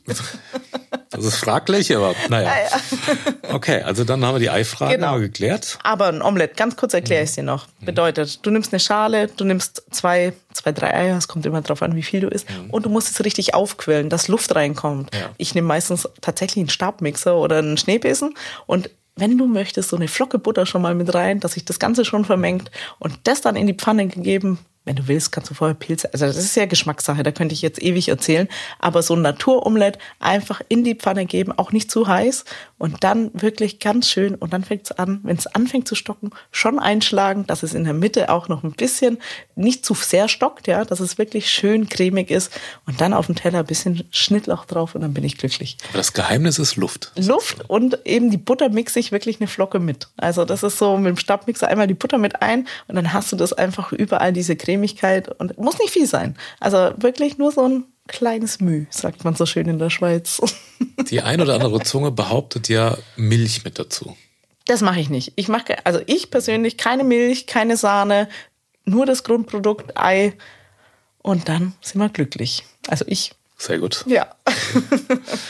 Das ist fraglich, aber naja. Okay, also dann haben wir die Eifrage Genau. mal geklärt. Aber ein Omelett, ganz kurz erkläre ich es dir noch. Bedeutet, du nimmst eine Schale, du nimmst zwei, zwei, drei Eier, es kommt immer drauf an, wie viel du isst, und du musst es richtig aufquellen, dass Luft reinkommt. Ja. Ich nehme meistens tatsächlich einen Stabmixer oder einen Schneebesen und wenn du möchtest, so eine Flocke Butter schon mal mit rein, dass sich das Ganze schon vermengt und das dann in die Pfanne gegeben. Wenn du willst, kannst du vorher Pilze, also das ist ja Geschmackssache, da könnte ich jetzt ewig erzählen, aber so ein Naturomelett einfach in die Pfanne geben, auch nicht zu heiß und dann wirklich ganz schön und dann fängt es an, wenn es anfängt zu stocken, schon einschlagen, dass es in der Mitte auch noch ein bisschen nicht zu sehr stockt, ja, dass es wirklich schön cremig ist und dann auf dem Teller ein bisschen Schnittlauch drauf und dann bin ich glücklich. Aber das Geheimnis ist Luft. Luft und eben die Butter mixe ich wirklich eine Flocke mit. Also das ist so mit dem Stabmixer einmal die Butter mit ein und dann hast du das einfach überall diese Cremigkeit und muss nicht viel sein. Also wirklich nur so ein kleines Müh, sagt man so schön in der Schweiz. Die ein oder andere Zunge behauptet ja Milch mit dazu. Das mache ich nicht. Ich mache, also ich persönlich keine Milch, keine Sahne, nur das Grundprodukt Ei und dann sind wir glücklich. Also ich. Sehr gut. Ja.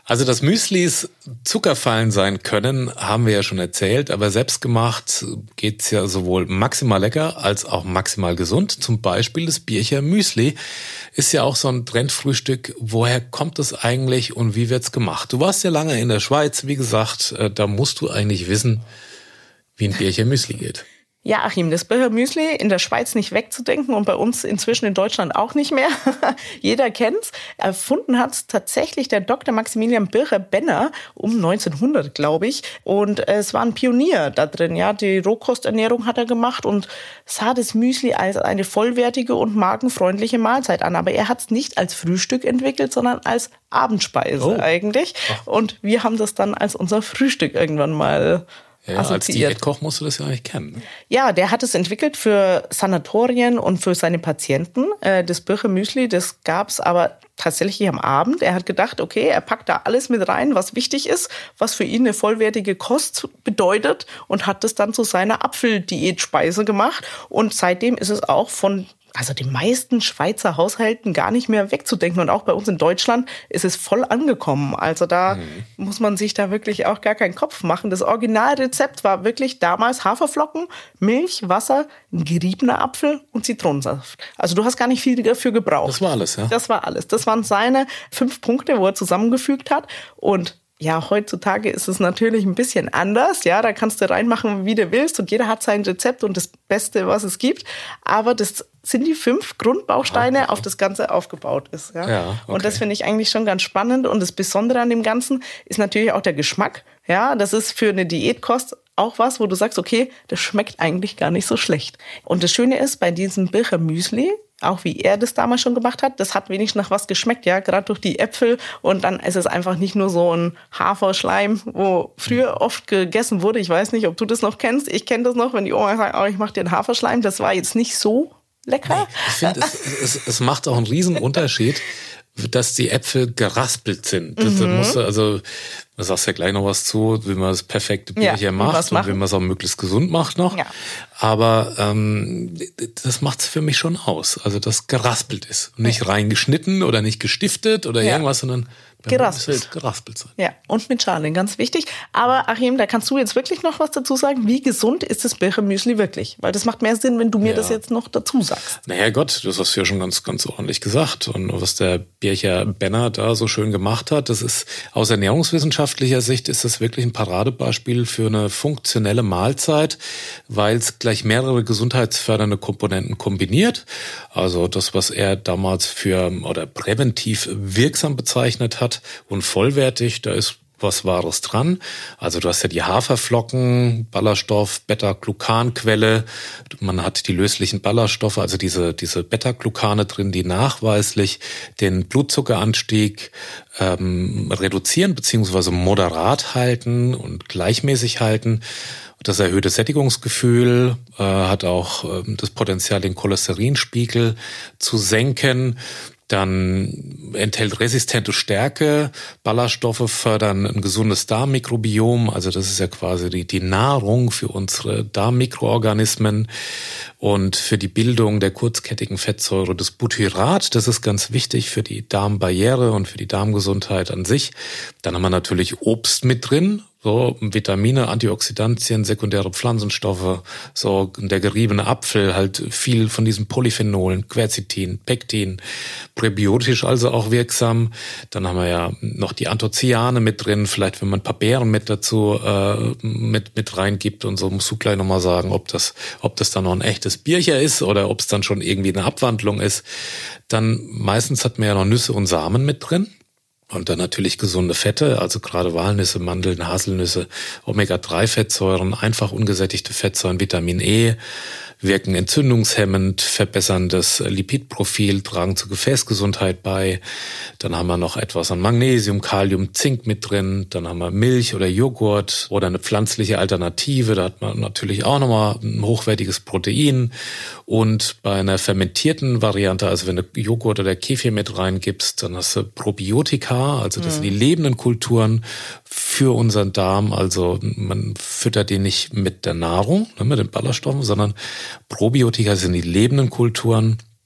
Also, dass Müslis zuckerfallen sein können, haben wir ja schon erzählt, aber selbstgemacht geht's ja sowohl maximal lecker als auch maximal gesund. Zum Beispiel das Bircher Müsli ist ja auch so ein Trendfrühstück. Woher kommt es eigentlich und wie wird's gemacht? Du warst ja lange in der Schweiz, wie gesagt, da musst du eigentlich wissen, wie ein Bircher Müsli geht. Ja, Achim, das Bircher Müsli in der Schweiz nicht wegzudenken und bei uns inzwischen in Deutschland auch nicht mehr. Jeder kennt's. Erfunden hat's tatsächlich der Doktor Maximilian Bircher-Benner um neunzehnhundert, glaube ich. Und es war ein Pionier da drin. Ja, die Rohkosternährung hat er gemacht und sah das Müsli als eine vollwertige und magenfreundliche Mahlzeit an. Aber er hat's nicht als Frühstück entwickelt, sondern als Abendspeise oh. eigentlich. Ach. Und wir haben das dann als unser Frühstück irgendwann mal Ja, als Diätkoch musst du das ja eigentlich kennen. Ja, der hat es entwickelt für Sanatorien und für seine Patienten. Das Bircher Müsli, das gab's aber tatsächlich am Abend. Er hat gedacht, okay, er packt da alles mit rein, was wichtig ist, was für ihn eine vollwertige Kost bedeutet und hat das dann zu seiner Apfeldiätspeise gemacht. Und seitdem ist es auch von also die meisten Schweizer Haushalten gar nicht mehr wegzudenken. Und auch bei uns in Deutschland ist es voll angekommen. Also da mhm. muss man sich da wirklich auch gar keinen Kopf machen. Das Originalrezept war wirklich damals Haferflocken, Milch, Wasser, ein geriebener Apfel und Zitronensaft. Also du hast gar nicht viel dafür gebraucht. Das war alles, ja? Das war alles. Das waren seine fünf Punkte, wo er zusammengefügt hat. Und ja, heutzutage ist es natürlich ein bisschen anders. Ja, da kannst du reinmachen, wie du willst. Und jeder hat sein Rezept und das Beste, was es gibt. Aber das sind die fünf Grundbausteine, auf das Ganze aufgebaut ist. Ja, ja okay. Und das finde ich eigentlich schon ganz spannend. Und das Besondere an dem Ganzen ist natürlich auch der Geschmack. Ja, das ist für eine Diätkost auch was, wo du sagst, okay, das schmeckt eigentlich gar nicht so schlecht. Und das Schöne ist, bei diesem Bircher Müsli, auch wie er das damals schon gemacht hat, das hat wenigstens nach was geschmeckt, ja, gerade durch die Äpfel. Und dann ist es einfach nicht nur so ein Haferschleim, wo früher oft gegessen wurde. Ich weiß nicht, ob du das noch kennst. Ich kenne das noch, wenn die Oma sagt, oh, ich mache dir einen Haferschleim. Das war jetzt nicht so lecker. Nee, ich finde, es, es, es macht auch einen riesen Unterschied, dass die Äpfel geraspelt sind. Das, mhm. musst du, also, da sagst du ja gleich noch was zu, wie man das perfekte Bier hier ja, macht und wie man es auch möglichst gesund macht noch. Ja. Aber ähm, das macht's für mich schon aus. Also, das geraspelt ist. Nicht ja. reingeschnitten oder nicht gestiftet oder ja. irgendwas, sondern geraspelt. geraspelt sein. Ja, und mit Schale, ganz wichtig. Aber Achim, da kannst du jetzt wirklich noch was dazu sagen. Wie gesund ist das Bircher Müsli wirklich? Weil das macht mehr Sinn, wenn du mir ja. das jetzt noch dazu sagst. Naja Gott, das hast du ja schon ganz, ganz ordentlich gesagt. Und was der Bircher Benner da so schön gemacht hat, das ist aus ernährungswissenschaftlicher Sicht ist das wirklich ein Paradebeispiel für eine funktionelle Mahlzeit, weil es gleich mehrere gesundheitsfördernde Komponenten kombiniert. Also das, was er damals für oder präventiv wirksam bezeichnet hat, und vollwertig, da ist was Wahres dran. Also du hast ja die Haferflocken, Ballaststoff, Beta-Glucan-Quelle. Man hat die löslichen Ballaststoffe, also diese diese Beta-Glucane drin, die nachweislich den Blutzuckeranstieg ähm, reduzieren beziehungsweise moderat halten und gleichmäßig halten. Das erhöhte Sättigungsgefühl äh, hat auch äh, das Potenzial, den Cholesterinspiegel zu senken. Dann enthält resistente Stärke, Ballaststoffe fördern ein gesundes Darmmikrobiom, also das ist ja quasi die, die Nahrung für unsere Darmmikroorganismen und für die Bildung der kurzkettigen Fettsäure des Butyrat, das ist ganz wichtig für die Darmbarriere und für die Darmgesundheit an sich. Dann haben wir natürlich Obst mit drin, so Vitamine, Antioxidantien, sekundäre Pflanzenstoffe, so der geriebene Apfel, halt viel von diesen Polyphenolen, Quercetin, Pektin, präbiotisch also auch wirksam. Dann haben wir ja noch die Anthocyane mit drin, vielleicht wenn man ein paar Beeren mit dazu äh, mit mit reingibt und so, musst du gleich nochmal sagen, ob das ob das dann noch ein echtes Bierchen ist oder ob es dann schon irgendwie eine Abwandlung ist. Dann meistens hat man ja noch Nüsse und Samen mit drin. Und dann natürlich gesunde Fette, also gerade Walnüsse, Mandeln, Haselnüsse, Omega drei Fettsäuren, einfach ungesättigte Fettsäuren, Vitamin E, wirken entzündungshemmend, verbessern das Lipidprofil, tragen zur Gefäßgesundheit bei. Dann haben wir noch etwas an Magnesium, Kalium, Zink mit drin. Dann haben wir Milch oder Joghurt oder eine pflanzliche Alternative. Da hat man natürlich auch nochmal ein hochwertiges Protein. Und bei einer fermentierten Variante, also wenn du Joghurt oder Kefir mit reingibst, dann hast du Probiotika, also das sind die lebenden Kulturen für unseren Darm. Also man füttert den nicht mit der Nahrung, mit den Ballaststoffen, sondern Probiotika sind die lebenden Kulturen,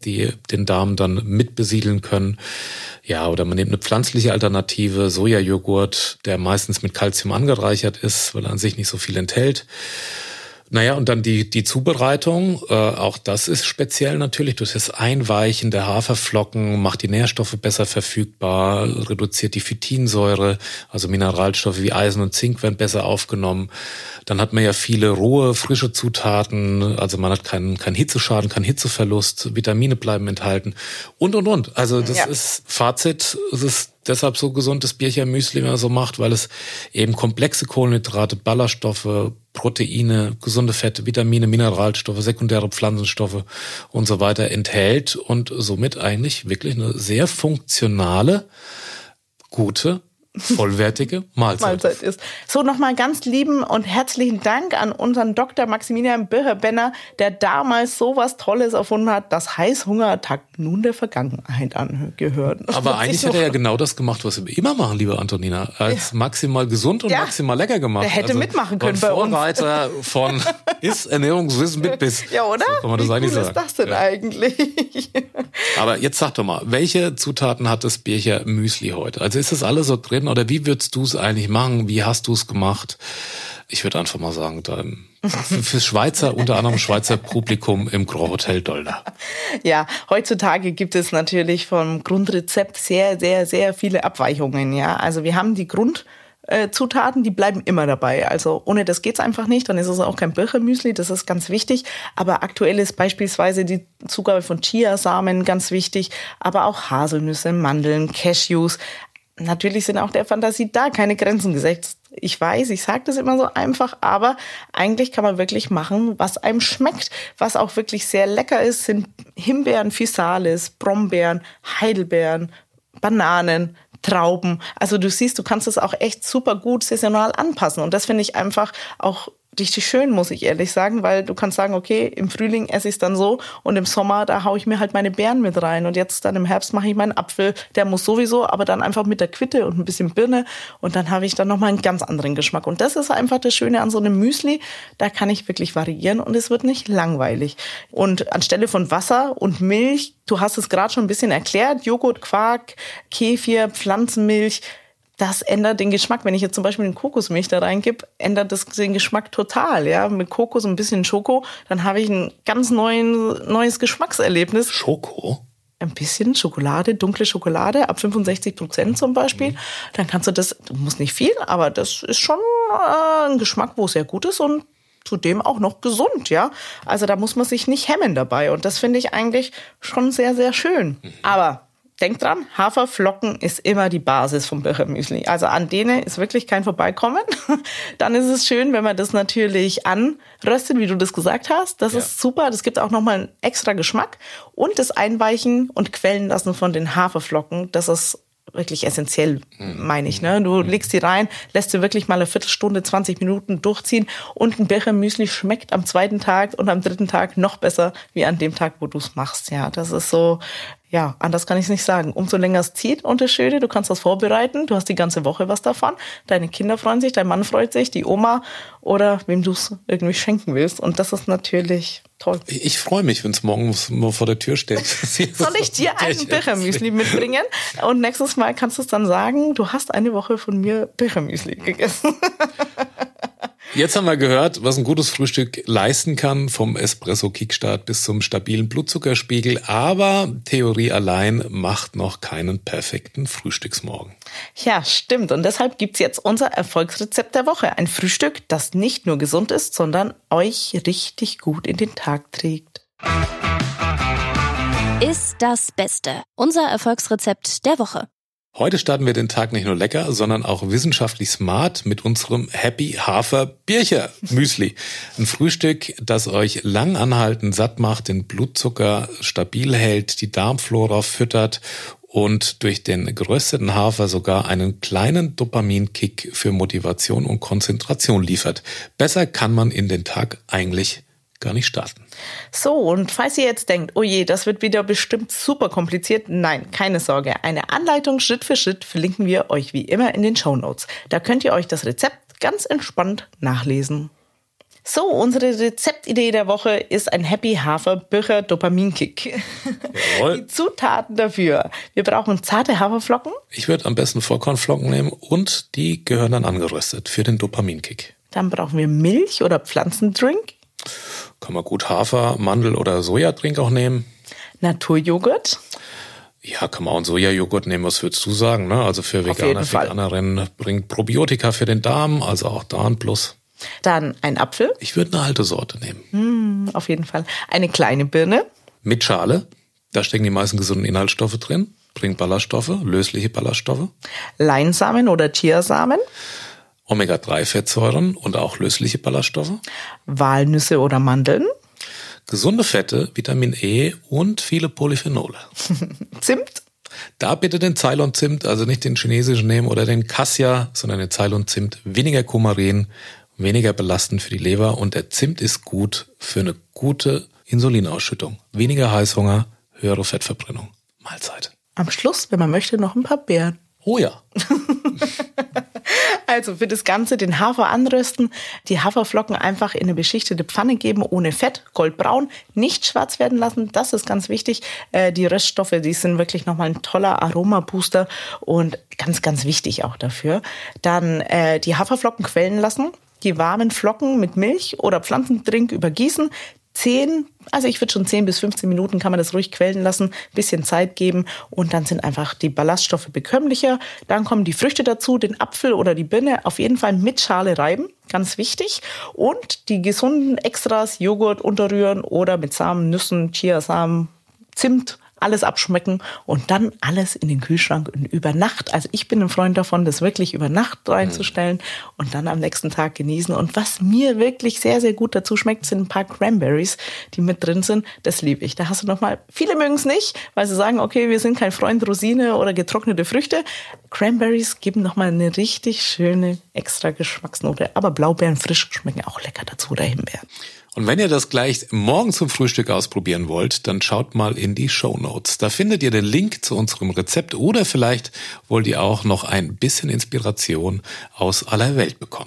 die den Darm dann mitbesiedeln können. Ja, oder man nimmt eine pflanzliche Alternative, Sojajoghurt, der meistens mit Kalzium angereichert ist, weil er an sich nicht so viel enthält. Naja, und dann die die Zubereitung, äh, auch das ist speziell natürlich. Durch das Einweichen der Haferflocken macht die Nährstoffe besser verfügbar, reduziert die Phytinsäure, also Mineralstoffe wie Eisen und Zink werden besser aufgenommen. Dann hat man ja viele rohe, frische Zutaten, also man hat keinen keinen Hitzeschaden, keinen Hitzeverlust, Vitamine bleiben enthalten und, und, und. Also das ja. ist Fazit, es ist deshalb so gesund, das Bircher-Müsli, wenn man so macht, weil es eben komplexe Kohlenhydrate, Ballaststoffe, Proteine, gesunde Fette, Vitamine, Mineralstoffe, sekundäre Pflanzenstoffe und so weiter enthält und somit eigentlich wirklich eine sehr funktionale, gute, vollwertige Mahlzeit. Mahlzeit ist. So, nochmal ganz lieben und herzlichen Dank an unseren Doktor Maximilian Bircher-Benner, der damals so was Tolles erfunden hat, das Heißhungertakt nun der Vergangenheit angehört. Aber eigentlich hat er ja genau das gemacht, was wir immer machen, liebe Antonina. Als ja. maximal gesund und ja. maximal lecker gemacht. Der hätte also mitmachen können bei uns. Vorreiter von Ist Ernährungswissen mit Biss. Ja, oder? So kann man das Wie eigentlich cool sagen. ist das denn ja. eigentlich? Aber jetzt sag doch mal, welche Zutaten hat das Bircher Müsli heute? Also ist das alles so drin oder wie würdest du es eigentlich machen? Wie hast du es gemacht? Ich würde einfach mal sagen, dann fürs Schweizer, unter anderem Schweizer Publikum im Grand Hotel Dollner. Ja, heutzutage gibt es natürlich vom Grundrezept sehr, sehr, sehr viele Abweichungen. Ja, also wir haben die Grundzutaten, die bleiben immer dabei. Also ohne das geht's einfach nicht. Dann ist es auch kein Bircher-Müsli. Das ist ganz wichtig. Aber aktuell ist beispielsweise die Zugabe von Chiasamen ganz wichtig. Aber auch Haselnüsse, Mandeln, Cashews. Natürlich sind auch der Fantasie da keine Grenzen gesetzt. Ich weiß, ich sage das immer so einfach, aber eigentlich kann man wirklich machen, was einem schmeckt. Was auch wirklich sehr lecker ist, sind Himbeeren, Physalis, Brombeeren, Heidelbeeren, Bananen, Trauben. Also du siehst, du kannst es auch echt super gut saisonal anpassen. Und das finde ich einfach auch richtig schön, muss ich ehrlich sagen, weil du kannst sagen, okay, im Frühling esse ich es dann so und im Sommer, da haue ich mir halt meine Beeren mit rein und jetzt dann im Herbst mache ich meinen Apfel, der muss sowieso, aber dann einfach mit der Quitte und ein bisschen Birne und dann habe ich dann nochmal einen ganz anderen Geschmack und das ist einfach das Schöne an so einem Müsli, da kann ich wirklich variieren und es wird nicht langweilig. Und anstelle von Wasser und Milch, du hast es gerade schon ein bisschen erklärt, Joghurt, Quark, Kefir, Pflanzenmilch, das ändert den Geschmack. Wenn ich jetzt zum Beispiel eine Kokosmilch da reingebe, ändert das den Geschmack total. Ja, mit Kokos und ein bisschen Schoko, dann habe ich ein ganz neuen, neues Geschmackserlebnis. Schoko? Ein bisschen Schokolade, dunkle Schokolade, ab fünfundsechzig Prozent zum Beispiel. Mhm. Dann kannst du das, du musst nicht viel, aber das ist schon äh, ein Geschmack, wo sehr gut ist und zudem auch noch gesund, ja. Also da muss man sich nicht hemmen dabei. Und das finde ich eigentlich schon sehr, sehr schön. Mhm. Aber denk dran, Haferflocken ist immer die Basis vom Bircher-Müsli. Also an denen ist wirklich kein Vorbeikommen. Dann ist es schön, wenn man das natürlich anröstet, wie du das gesagt hast. Das ja. ist super. Das gibt auch nochmal einen extra Geschmack. Und das Einweichen und Quellen lassen von den Haferflocken, das ist wirklich essentiell, meine ich. Ne? Du legst die rein, lässt sie wirklich mal eine Viertelstunde, zwanzig Minuten durchziehen und ein Bircher-Müsli schmeckt am zweiten Tag und am dritten Tag noch besser wie an dem Tag, wo du es machst. Ja, das ist so, ja, anders kann ich es nicht sagen. Umso länger es zieht und das Schöne, du kannst das vorbereiten, du hast die ganze Woche was davon. Deine Kinder freuen sich, dein Mann freut sich, die Oma oder wem du es irgendwie schenken willst. Und das ist natürlich toll. Ich freue mich, wenn es morgens mal vor der Tür steht. Soll ich dir einen Bircher-Müsli mitbringen? Und nächstes Mal kannst du es dann sagen, du hast eine Woche von mir Bircher-Müsli gegessen. Jetzt haben wir gehört, was ein gutes Frühstück leisten kann, vom Espresso-Kickstart bis zum stabilen Blutzuckerspiegel. Aber Theorie allein macht noch keinen perfekten Frühstücksmorgen. Ja, stimmt. Und deshalb gibt's jetzt unser Erfolgsrezept der Woche. Ein Frühstück, das nicht nur gesund ist, sondern euch richtig gut in den Tag trägt. Ist das Beste. Unser Erfolgsrezept der Woche. Heute starten wir den Tag nicht nur lecker, sondern auch wissenschaftlich smart mit unserem Happy Hafer Bircher Müsli. Ein Frühstück, das euch lang anhaltend satt macht, den Blutzucker stabil hält, die Darmflora füttert und durch den gerösteten Hafer sogar einen kleinen Dopaminkick für Motivation und Konzentration liefert. Besser kann man in den Tag eigentlich gar nicht starten. So, und falls ihr jetzt denkt, oh je, das wird wieder bestimmt super kompliziert, nein, keine Sorge. Eine Anleitung Schritt für Schritt verlinken wir euch wie immer in den Shownotes. Da könnt ihr euch das Rezept ganz entspannt nachlesen. So, unsere Rezeptidee der Woche ist ein Happy Hafer Bücher Dopaminkick. Jawohl. Die Zutaten dafür. Wir brauchen zarte Haferflocken. Ich würde am besten Vollkornflocken nehmen und die gehören dann angeröstet für den Dopaminkick. Dann brauchen wir Milch oder Pflanzendrink. Kann man gut Hafer, Mandel oder Sojadrink auch nehmen. Naturjoghurt. Ja, kann man auch einen Sojajoghurt nehmen, was würdest du sagen? Ne? Also für Veganer, Veganerinnen bringt Probiotika für den Darm, also auch da ein Plus. Dann ein Apfel. Ich würde eine alte Sorte nehmen. Mm, auf jeden Fall. Eine kleine Birne. Mit Schale. Da stecken die meisten gesunden Inhaltsstoffe drin. Bringt Ballaststoffe, lösliche Ballaststoffe. Leinsamen oder Chiasamen. Omega drei Fettsäuren und auch lösliche Ballaststoffe. Walnüsse oder Mandeln. Gesunde Fette, Vitamin E und viele Polyphenole. Zimt. Da bitte den Ceylon-Zimt, also nicht den chinesischen nehmen oder den Cassia, sondern den Ceylon-Zimt. Weniger Kumarin, weniger belastend für die Leber und der Zimt ist gut für eine gute Insulinausschüttung. Weniger Heißhunger, höhere Fettverbrennung. Mahlzeit. Am Schluss, wenn man möchte, noch ein paar Beeren. Oh ja. Also für das Ganze den Hafer anrösten, die Haferflocken einfach in eine beschichtete Pfanne geben, ohne Fett, goldbraun, nicht schwarz werden lassen, das ist ganz wichtig. Die Röststoffe, die sind wirklich nochmal ein toller Aromabooster und ganz, ganz wichtig auch dafür. Dann äh, die Haferflocken quellen lassen, die warmen Flocken mit Milch oder Pflanzendrink übergießen, zehn, also ich würde schon zehn bis fünfzehn Minuten kann man das ruhig quellen lassen, bisschen Zeit geben und dann sind einfach die Ballaststoffe bekömmlicher. Dann kommen die Früchte dazu, den Apfel oder die Birne auf jeden Fall mit Schale reiben, ganz wichtig. Und die gesunden Extras, Joghurt unterrühren oder mit Samen, Nüssen, Chiasamen, Zimt, alles abschmecken und dann alles in den Kühlschrank und über Nacht. Also ich bin ein Freund davon, das wirklich über Nacht reinzustellen und dann am nächsten Tag genießen. Und was mir wirklich sehr, sehr gut dazu schmeckt, sind ein paar Cranberries, die mit drin sind. Das liebe ich. Da hast du nochmal, viele mögen es nicht, weil sie sagen, okay, wir sind kein Freund Rosine oder getrocknete Früchte. Cranberries geben nochmal eine richtig schöne extra Geschmacksnote. Aber Blaubeeren frisch schmecken auch lecker dazu oder Himbeeren. Und wenn ihr das gleich morgen zum Frühstück ausprobieren wollt, dann schaut mal in die Shownotes. Da findet ihr den Link zu unserem Rezept oder vielleicht wollt ihr auch noch ein bisschen Inspiration aus aller Welt bekommen.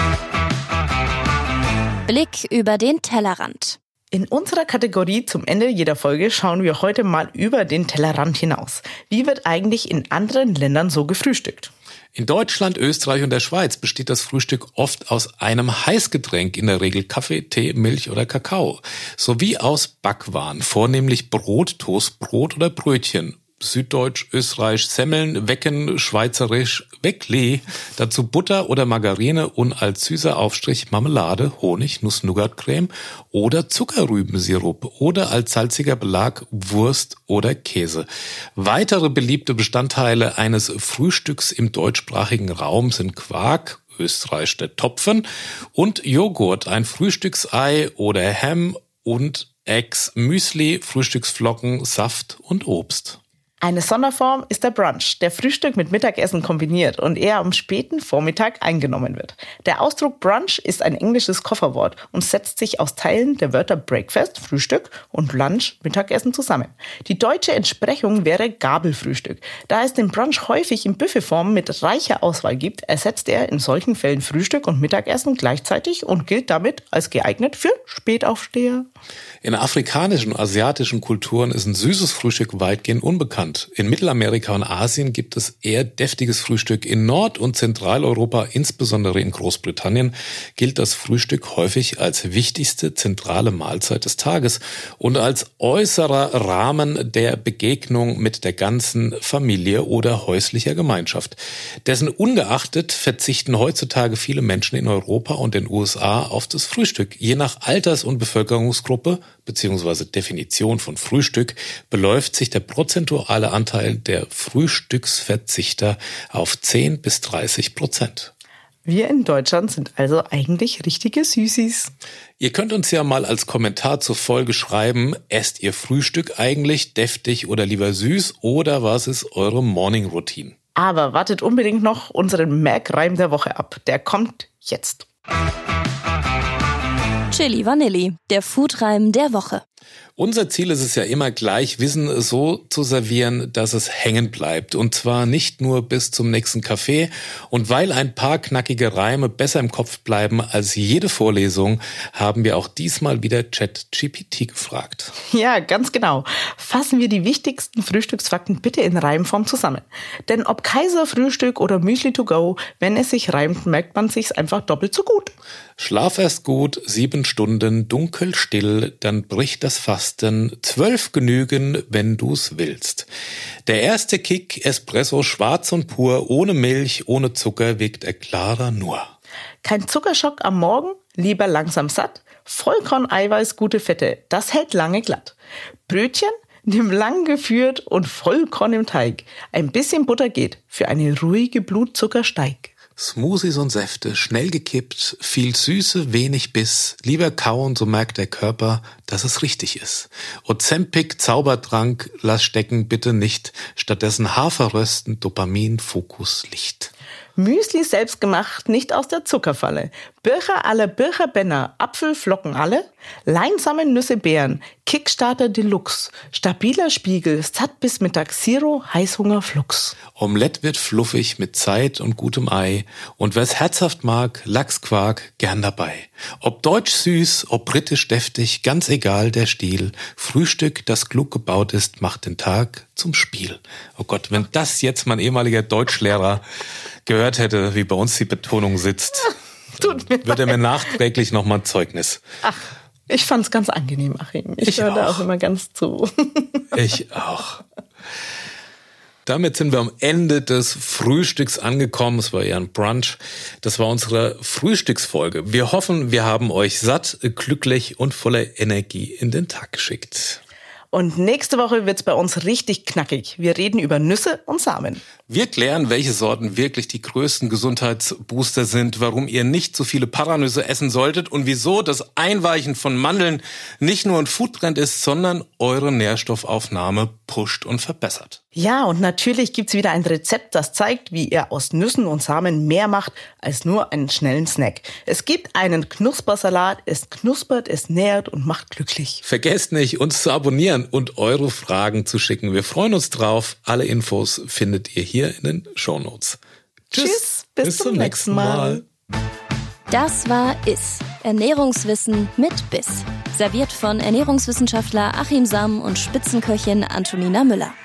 Blick über den Tellerrand. In unserer Kategorie zum Ende jeder Folge schauen wir heute mal über den Tellerrand hinaus. Wie wird eigentlich in anderen Ländern so gefrühstückt? In Deutschland, Österreich und der Schweiz besteht das Frühstück oft aus einem Heißgetränk, in der Regel Kaffee, Tee, Milch oder Kakao, sowie aus Backwaren, vornehmlich Brot, Toast, Brot oder Brötchen. Süddeutsch, Österreich, Semmeln, Wecken, Schweizerisch, Weckli, dazu Butter oder Margarine und als süßer Aufstrich Marmelade, Honig, Nuss-Nougat-Creme oder Zuckerrübensirup oder als salziger Belag Wurst oder Käse. Weitere beliebte Bestandteile eines Frühstücks im deutschsprachigen Raum sind Quark, Österreich der Topfen, und Joghurt, ein Frühstücksei oder Ham und Eggs, Müsli, Frühstücksflocken, Saft und Obst. Eine Sonderform ist der Brunch, der Frühstück mit Mittagessen kombiniert und eher am späten Vormittag eingenommen wird. Der Ausdruck Brunch ist ein englisches Kofferwort und setzt sich aus Teilen der Wörter Breakfast, Frühstück, und Lunch, Mittagessen zusammen. Die deutsche Entsprechung wäre Gabelfrühstück. Da es den Brunch häufig in Buffetform mit reicher Auswahl gibt, ersetzt er in solchen Fällen Frühstück und Mittagessen gleichzeitig und gilt damit als geeignet für Spätaufsteher. In afrikanischen und asiatischen Kulturen ist ein süßes Frühstück weitgehend unbekannt. In Mittelamerika und Asien gibt es eher deftiges Frühstück. In Nord- und Zentraleuropa, insbesondere in Großbritannien, gilt das Frühstück häufig als wichtigste zentrale Mahlzeit des Tages und als äußerer Rahmen der Begegnung mit der ganzen Familie oder häuslicher Gemeinschaft. Dessen ungeachtet verzichten heutzutage viele Menschen in Europa und den U S A auf das Frühstück. Je nach Alters- und Bevölkerungsgruppe bzw. Definition von Frühstück beläuft sich der prozentuale Anteil der Frühstücksverzichter auf zehn bis dreißig Prozent. Wir in Deutschland sind also eigentlich richtige Süßis. Ihr könnt uns ja mal als Kommentar zur Folge schreiben, esst ihr Frühstück eigentlich deftig oder lieber süß oder was ist eure Morning Routine? Aber wartet unbedingt noch unseren Merkreim der Woche ab. Der kommt jetzt. Chili Vanilli, der Foodreim der Woche. Unser Ziel ist es ja immer gleich, Wissen so zu servieren, dass es hängen bleibt. Und zwar nicht nur bis zum nächsten Kaffee. Und weil ein paar knackige Reime besser im Kopf bleiben als jede Vorlesung, haben wir auch diesmal wieder ChatGPT gefragt. Ja, ganz genau. Fassen wir die wichtigsten Frühstücksfakten bitte in Reimform zusammen. Denn ob Kaiser Frühstück oder Müsli to go, wenn es sich reimt, merkt man sich's einfach doppelt so gut. Schlaf erst gut, sieben Stunden, dunkel, still, dann bricht das Fasten, zwölf genügen, wenn du's willst. Der erste Kick, Espresso, schwarz und pur, ohne Milch, ohne Zucker, wirkt er klarer nur. Kein Zuckerschock am Morgen, lieber langsam satt, Vollkorn-Eiweiß, gute Fette, das hält lange glatt. Brötchen, nimm lang geführt und Vollkorn im Teig. Ein bisschen Butter geht für eine ruhige Blutzuckersteig. Smoothies und Säfte, schnell gekippt, viel Süße, wenig Biss, lieber kauen, so merkt der Körper, dass es richtig ist. Ozempic, Zaubertrank, lass stecken bitte nicht, stattdessen Haferrösten, Dopamin, Fokus, Licht. Müsli selbst gemacht, nicht aus der Zuckerfalle. Bircher aller Bircher Benner, Apfelflocken alle. Leinsamen Nüsse Beeren, Kickstarter Deluxe. Stabiler Spiegel, satt bis Mittag Zero, Heißhunger Flux. Omelette wird fluffig mit Zeit und gutem Ei. Und wer's herzhaft mag, Lachsquark, gern dabei. Ob deutsch süß, ob britisch deftig, ganz egal der Stil. Frühstück, das klug gebaut ist, macht den Tag zum Spiel. Oh Gott, wenn das jetzt mein ehemaliger Deutschlehrer gehört hätte, wie bei uns die Betonung sitzt, Tut mir wird er mir nachträglich nochmal ein Zeugnis. Ach, ich fand's ganz angenehm, Achim. Ich, ich höre da auch immer ganz zu. Ich auch. Damit sind wir am Ende des Frühstücks angekommen. Es war eher ein Brunch. Das war unsere Frühstücksfolge. Wir hoffen, wir haben euch satt, glücklich und voller Energie in den Tag geschickt. Und nächste Woche wird's bei uns richtig knackig. Wir reden über Nüsse und Samen. Wir klären, welche Sorten wirklich die größten Gesundheitsbooster sind, warum ihr nicht so viele Paranüsse essen solltet und wieso das Einweichen von Mandeln nicht nur ein Foodtrend ist, sondern eure Nährstoffaufnahme pusht und verbessert. Ja, und natürlich gibt's wieder ein Rezept, das zeigt, wie ihr aus Nüssen und Samen mehr macht als nur einen schnellen Snack. Es gibt einen Knuspersalat, es knuspert, es nährt und macht glücklich. Vergesst nicht, uns zu abonnieren und eure Fragen zu schicken. Wir freuen uns drauf. Alle Infos findet ihr hier in den Shownotes. Tschüss, Tschüss bis, bis zum nächsten Mal. Das war Is, Ernährungswissen mit Biss. Serviert von Ernährungswissenschaftler Achim Samm und Spitzenköchin Antonina Müller.